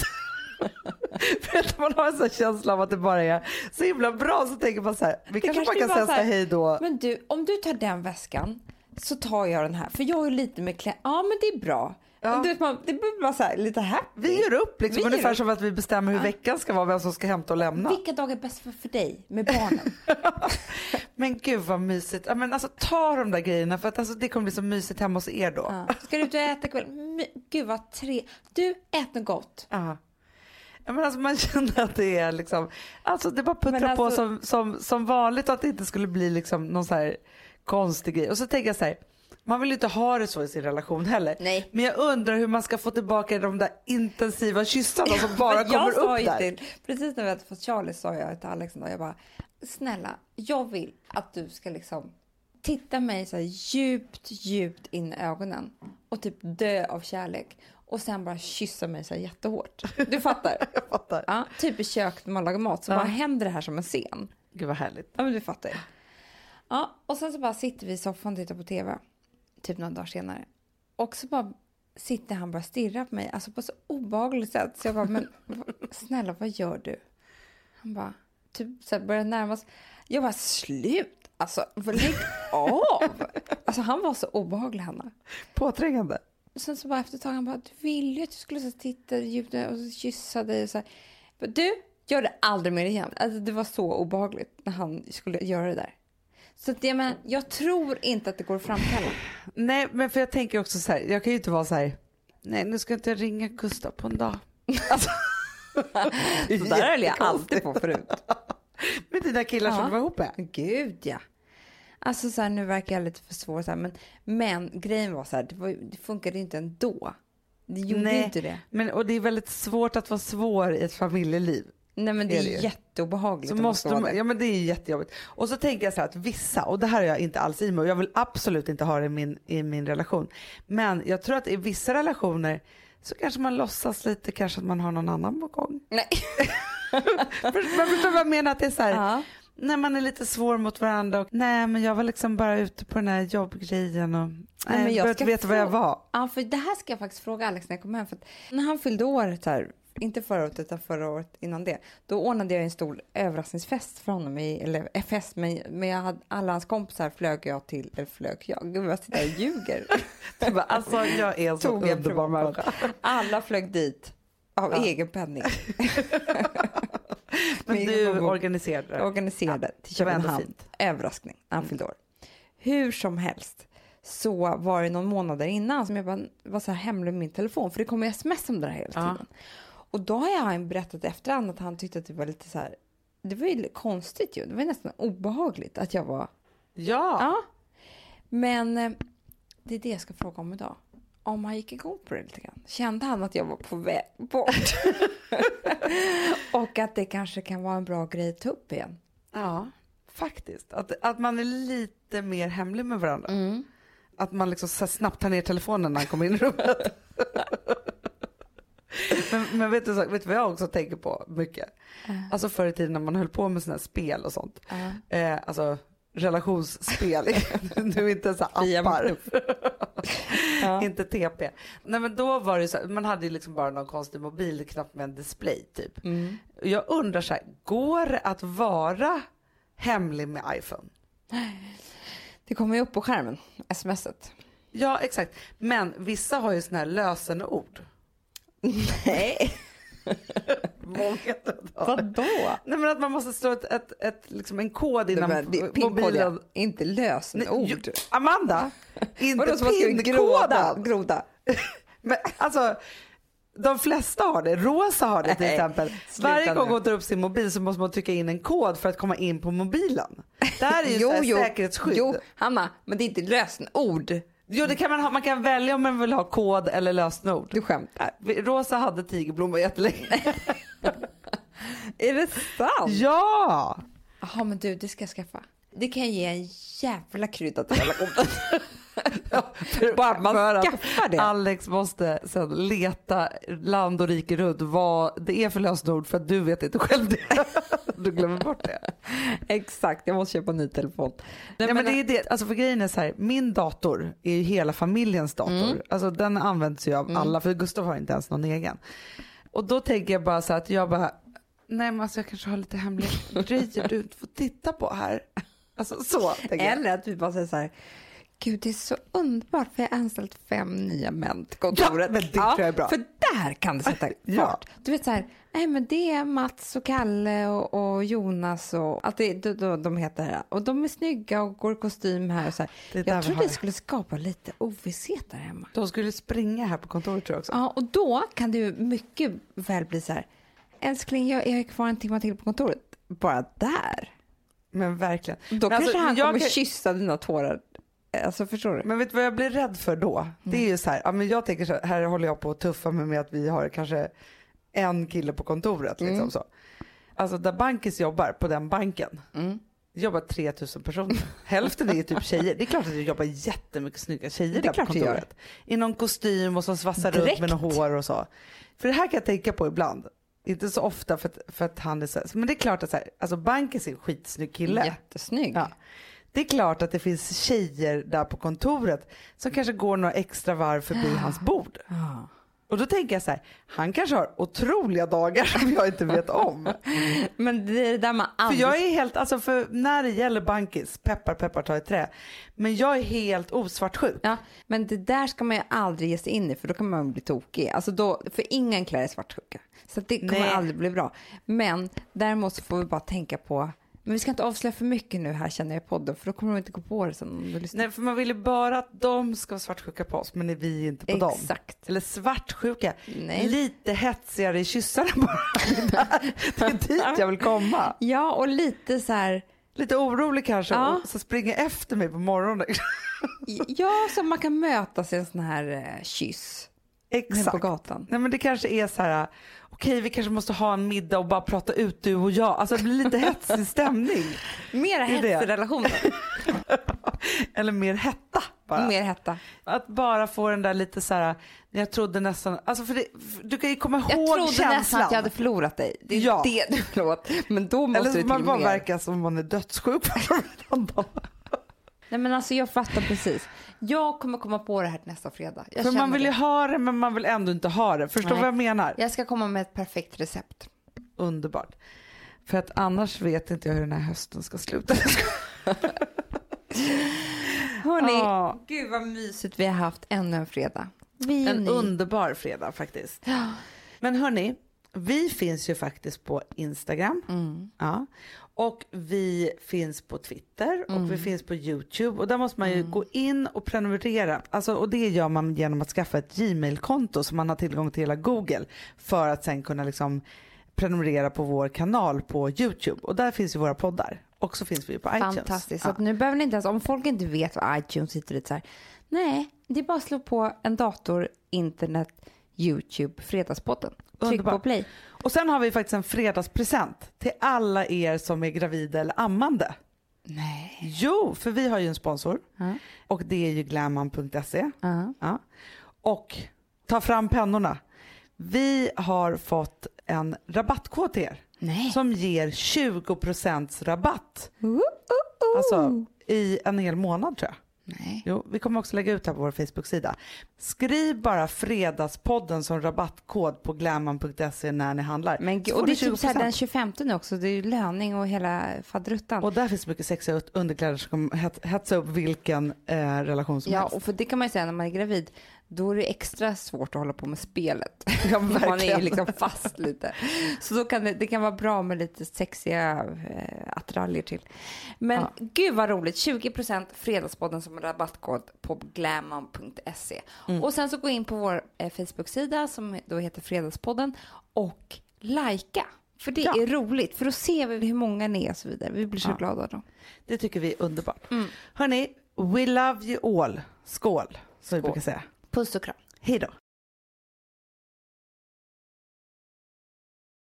För att man har en sån här känsla av att det bara är så himla bra, så tänker man så här, vi kanske, kanske bara kan bara säga så så här, här, hej då. Men du, om du tar den väskan så tar jag den här. För jag är lite med klä... Ja, men det är bra. Ja. Du vet, man, det blir bara så här, lite happy. Vi gör upp liksom, Vi gör ungefär upp. som att vi bestämmer hur Ja. veckan ska vara, vem som ska hämta och lämna. Vilka dagar är bäst för, för dig med barnen? Men gud vad mysigt. Ja, men alltså ta de där grejerna, för att alltså, det kommer bli så mysigt hemma hos er då. Ja. Ska du ut och äta ikväll? My- Gud vad tre... Du, ät något gott. Ja. Ja, men alltså man känner att det är liksom, alltså det bara puttrar Men på alltså- som, som, som vanligt, att det inte skulle bli liksom någon så här konstig grej. Och så tänker jag så här, man vill ju inte ha det så i sin relation heller. Nej. Men jag undrar hur man ska få tillbaka de där intensiva kyssarna som bara Men kommer jag sa upp ju där. till, precis när vi hade fått Charlie sa jag till Alex en dag, jag bara, snälla, jag vill att du ska liksom titta mig så här djupt, djupt in i ögonen och typ dö av kärlek. Och sen bara kyssa mig så här jättehårt. Du fattar? Jag fattar. Ja, typ i köket när man lagar mat så Ja. bara händer det här som en scen. Gud vad härligt. Ja, men du fattar ju. Ja, och sen så bara sitter vi i soffan och tittar på tv. Typ några dagar senare. Och så bara sitter han bara och stirrar på mig. Alltså på så obehagligt sätt. Så jag bara, men snälla, vad gör du? Han bara, typ så här börjar närmas. Jag bara, slut. Alltså, lägg av. Alltså han var så obehaglig, Hanna. Påträngande. Och sen så bara efter ett tag han bara, du ville ju att du skulle så titta djupt och så kyssa dig och så här. Men du, gör det aldrig mer igen. Alltså det var så obehagligt när han skulle göra det där. Så att det, men jag tror inte att det går att framkalla. Nej, men för jag tänker också så här, jag kan ju inte vara så här, nej nu ska inte jag ringa Gustav på en dag. Alltså, Så där höll jag alltid på förut. Med dina killar Ja. som du var ihop med? Gud, ja. Alltså så här, nu verkar jag lite för svår så här, men, men grejen var så här, det, var, det funkade inte ändå. Det gjorde Nej, inte det. Men, och det är väldigt svårt att vara svår i ett familjeliv. Nej, men det är, är det ju. jätteobehagligt. Så om man måste ska vara man, det. ja men det är jättejobbigt. Och så tänker jag så här att vissa, och det här är jag inte alls i mig och jag vill absolut inte ha det i min, i min relation. Men jag tror att i vissa relationer så kanske man låtsas lite kanske att man har någon annan på gång. Nej. Men förstår vad jag menar? Att det är så här, Ja. när man är lite svår mot varandra och nej men jag var liksom bara ute på den här jobbgrejen och nej, men jag jag började ska inte veta vad jag få- var. Ja, för det här ska jag faktiskt fråga Alex när jag kom hem. För att när han fyllde år, så här, inte förra året utan förra året innan det, då ordnade jag en stor överraskningsfest för honom. I, eller en fest, men, men jag hade, alla hans kompisar flög jag till, eller flög jag, gud vad sitter jag och ljuger. Du bara, alltså jag är en så Tog en underbar privat- människa. Alla flög dit av Ja. egen penning. Men Med du egen bok. organiserade det. Jag organiserade till det var ändå Köpenhamn. fint. Överraskning när han Mm. fyllde år. Hur som helst så var det någon månad där innan som jag bara var så här hemlig med min telefon. För det kommer sms om det här hela Ja. tiden. Och då har jag berättat efterhand att han tyckte att det var lite så här. Det var ju konstigt ju. Det var nästan obehagligt att jag var. Ja. Ja. Men eh, det är det jag ska fråga om idag. Om han gick igång på det lite grann. Kände han att jag var på väg bort? Och att det kanske kan vara en bra grej att ta upp igen. Ja, faktiskt. Att, att man är lite mer hemlig med varandra. Mm. Att man liksom så snabbt tar ner telefonen när han kommer in i rummet. men, men vet du, så- vet du vad jag också tänker på mycket? Uh. Alltså förr i tiden när man höll på med sådana här spel och sånt. Uh. Eh, alltså relationsspel. Nu inte så här Fria appar. Ja. Inte T P. Nej men då var det så här, man hade ju liksom bara någon konstig mobilknapp med en display typ. Mm. Jag undrar så här, går det att vara hemlig med iPhone? Det kommer ju upp på skärmen, smset. Ja, exakt. Men vissa har ju såna här lösenord. Nej. Många Vadå? Nej men att man måste slå ett, ett, ett, liksom en kod innan Det är pinkod, mobilen. ja. Inte lösenord. Nej, ju- Amanda, inte Vadå, som man skriver groda? pinkoden. groda. Men alltså, de flesta har det. Rosa har det till Nej, exempel. sluta Varje gång nu. hon tar upp sin mobil så måste man trycka in en kod för att komma in på mobilen. Det här är ju så här säkerhetsskydd. Jo, Hanna, men det är inte lösenord. Jo, det kan man ha. Man kan välja om man vill ha kod eller lösenord. Du skämtar. Rosa hade tigerblommor jättelänge. Är det sant? Ja! Jaha, men du, det ska jag skaffa. Det kan ge en jävla krydda till relationen. Bara att man För att skaffar det. Alex måste sen leta land och rike runt vad det är för lösenord för att du vet inte själv det. Du glömmer bort det. Exakt, jag måste köpa en ny telefon. Nej, Ja, men det är det. Alltså för grejen är så här, min dator är ju hela familjens dator. Mm. Alltså den används ju av Mm. alla, för Gustav har inte ens någon egen. Och då tänker jag bara så här att jag bara, nej men alltså jag kanske har lite hemliga grejer du inte får titta på här. Alltså så tänker jag. Eller att vi bara säger så här, gud det är så underbart för jag har anställt fem nya män till kontoret. Ja, men det tror jag är bra. För där kan det sätta fart. Ja. Du vet så här, nej men det är Mats och Kalle och, och Jonas och allt det, då, då, de heter det. Och de är snygga och går i kostym här och så här. Det är där Jag vi tror har det det. skulle skapa lite ovisshet där hemma. De skulle springa här på kontoret tror jag också. Ja, och då kan det ju mycket väl bli så här, älskling jag är kvar en timme till på kontoret. Bara där. Men verkligen. Då Men kanske alltså, han jag kommer kan- kyssa dina tårar. Alltså förstår du? Men vet du vad jag blir rädd för då? Det är ju så här, ja, men jag tänker så här, här håller jag på att tuffa mig med att vi har kanske en kille på kontoret. Liksom Mm. så. Alltså där Bankis jobbar, på den banken, Mm. det jobbar tre tusen personer. Hälften är ju typ tjejer. Det är klart att det jobbar jättemycket snygga tjejer Det är där på klart det gör. kontoret. I någon kostym och som svassar runt Direkt. med något hår och så. För det här kan jag tänka på ibland. Inte så ofta för att, för att han är så här. Men det är klart att så här, alltså Bankis är en skitsnygg kille. Jättesnygg. Ja. Det är klart att det finns tjejer där på kontoret som kanske går några extra varv förbi hans bord. Ja. Och då tänker jag så här, han kanske har otroliga dagar som jag inte vet om. Men det är det där man För aldrig... jag är helt, alltså för när det gäller Bankis, peppar peppar ta i trä, men jag är helt osvartsjuk. Ja, men det där ska man ju aldrig ge sig in i för då kan man bli tokig. Alltså då, för ingen klär är svartsjuka. Så att det kommer Nej. aldrig bli bra. Men däremot så får vi bara tänka på Men vi ska inte avslöja för mycket nu här, känner jag, i podden, för då kommer de inte gå på det sen om du lyssnar. Nej, för man vill ju bara att de ska vara svartsjuka på oss, men är vi inte på Exakt. dem. Exakt. Eller svartsjuka. Nej. Lite hetsigare i kyssarna bara. Det är dit jag vill komma. Ja, och lite så här... Lite orolig kanske, Ja. och så springer efter mig på morgonen. Ja, så man kan mötas i en sån här eh, kyss. Exakt. På gatan. Nej, men det kanske är så här, okej, vi kanske måste ha en middag och bara prata ut du och jag. Alltså det blir lite hetsig stämning. Mer Det är det. hets i relationen. Eller mer hetta bara. Mer hetta. Att bara få den där lite så här, jag trodde nästan, alltså för det, för du kan ju komma ihåg Jag trodde känslan. nästan att jag hade förlorat dig. Det är Ja. det du förlåt. Men då måste Eller du så till man bara mer. verkar som man är dödssjuk. Nej, men alltså jag fattar precis. Jag kommer komma på det här till nästa fredag. Jag För man känner vill ju det. ha det, men man vill ändå inte ha det. Förstår du Nej. vad jag menar? Jag ska komma med ett perfekt recept. Underbart. För att annars vet inte jag hur den här hösten ska sluta. Hörrni, Ja. gud vad mysigt vi har haft ännu en fredag. Vi och En ni. underbar fredag faktiskt. Ja. Men hörni, vi finns ju faktiskt på Instagram. Mm. Ja. Och vi finns på Twitter och Mm. vi finns på YouTube. Och där måste man ju gå in och prenumerera. Alltså, och det gör man genom att skaffa ett Gmail-konto så man har tillgång till hela Google. För att sen kunna liksom prenumerera på vår kanal på YouTube. Och där finns ju våra poddar. Och så finns vi ju på iTunes. Fantastiskt. Så Ja. att nu behöver ni inte ens, om folk inte vet vad iTunes sitter dit så här. Nej, det är bara att slå på en dator, internet, YouTube, Fredagspodden. Tryck Underbart. på play. Och sen har vi faktiskt en fredagspresent till alla er som är gravida eller ammande. Nej. Jo, för vi har ju en sponsor. Ja. Och det är ju glamman punkt se. Ja. Ja. Och ta fram pennorna. Vi har fått en rabattkod till er. Nej. Som ger tjugo procent rabatt. Uh, uh, uh. Alltså i en hel månad tror jag. Nej. Jo, vi kommer också lägga ut här på vår Facebook-sida. Skriv bara Fredagspodden som rabattkod på glamman punkt se när ni handlar. Men, Så och får det ni är typ så här tjugo procent. den tjugofemte nu också. Det är ju löning och hela faderuttan. Och där finns mycket sexiga underkläder som kommer het- hetsa upp vilken eh, relation som Ja, helst. och för det kan man ju säga när man är gravid. Då är det extra svårt att hålla på med spelet. Ja, man är ju verkligen. liksom fast lite. Så då kan det, det kan vara bra med lite sexiga eh, attiraljer till. Men Ja. gud vad roligt. tjugo procent Fredagspodden som rabattkod på glamman punkt se. Mm. Och sen så gå in på vår eh, Facebook-sida som då heter Fredagspodden och likea. För det Ja. är roligt. För då ser vi hur många ni är och så vidare. Vi blir så Ja. glada då. Det tycker vi är underbart. Mm. Hörni, we love you all. Skål, som vi brukar säga. Puss och kram. Hej då.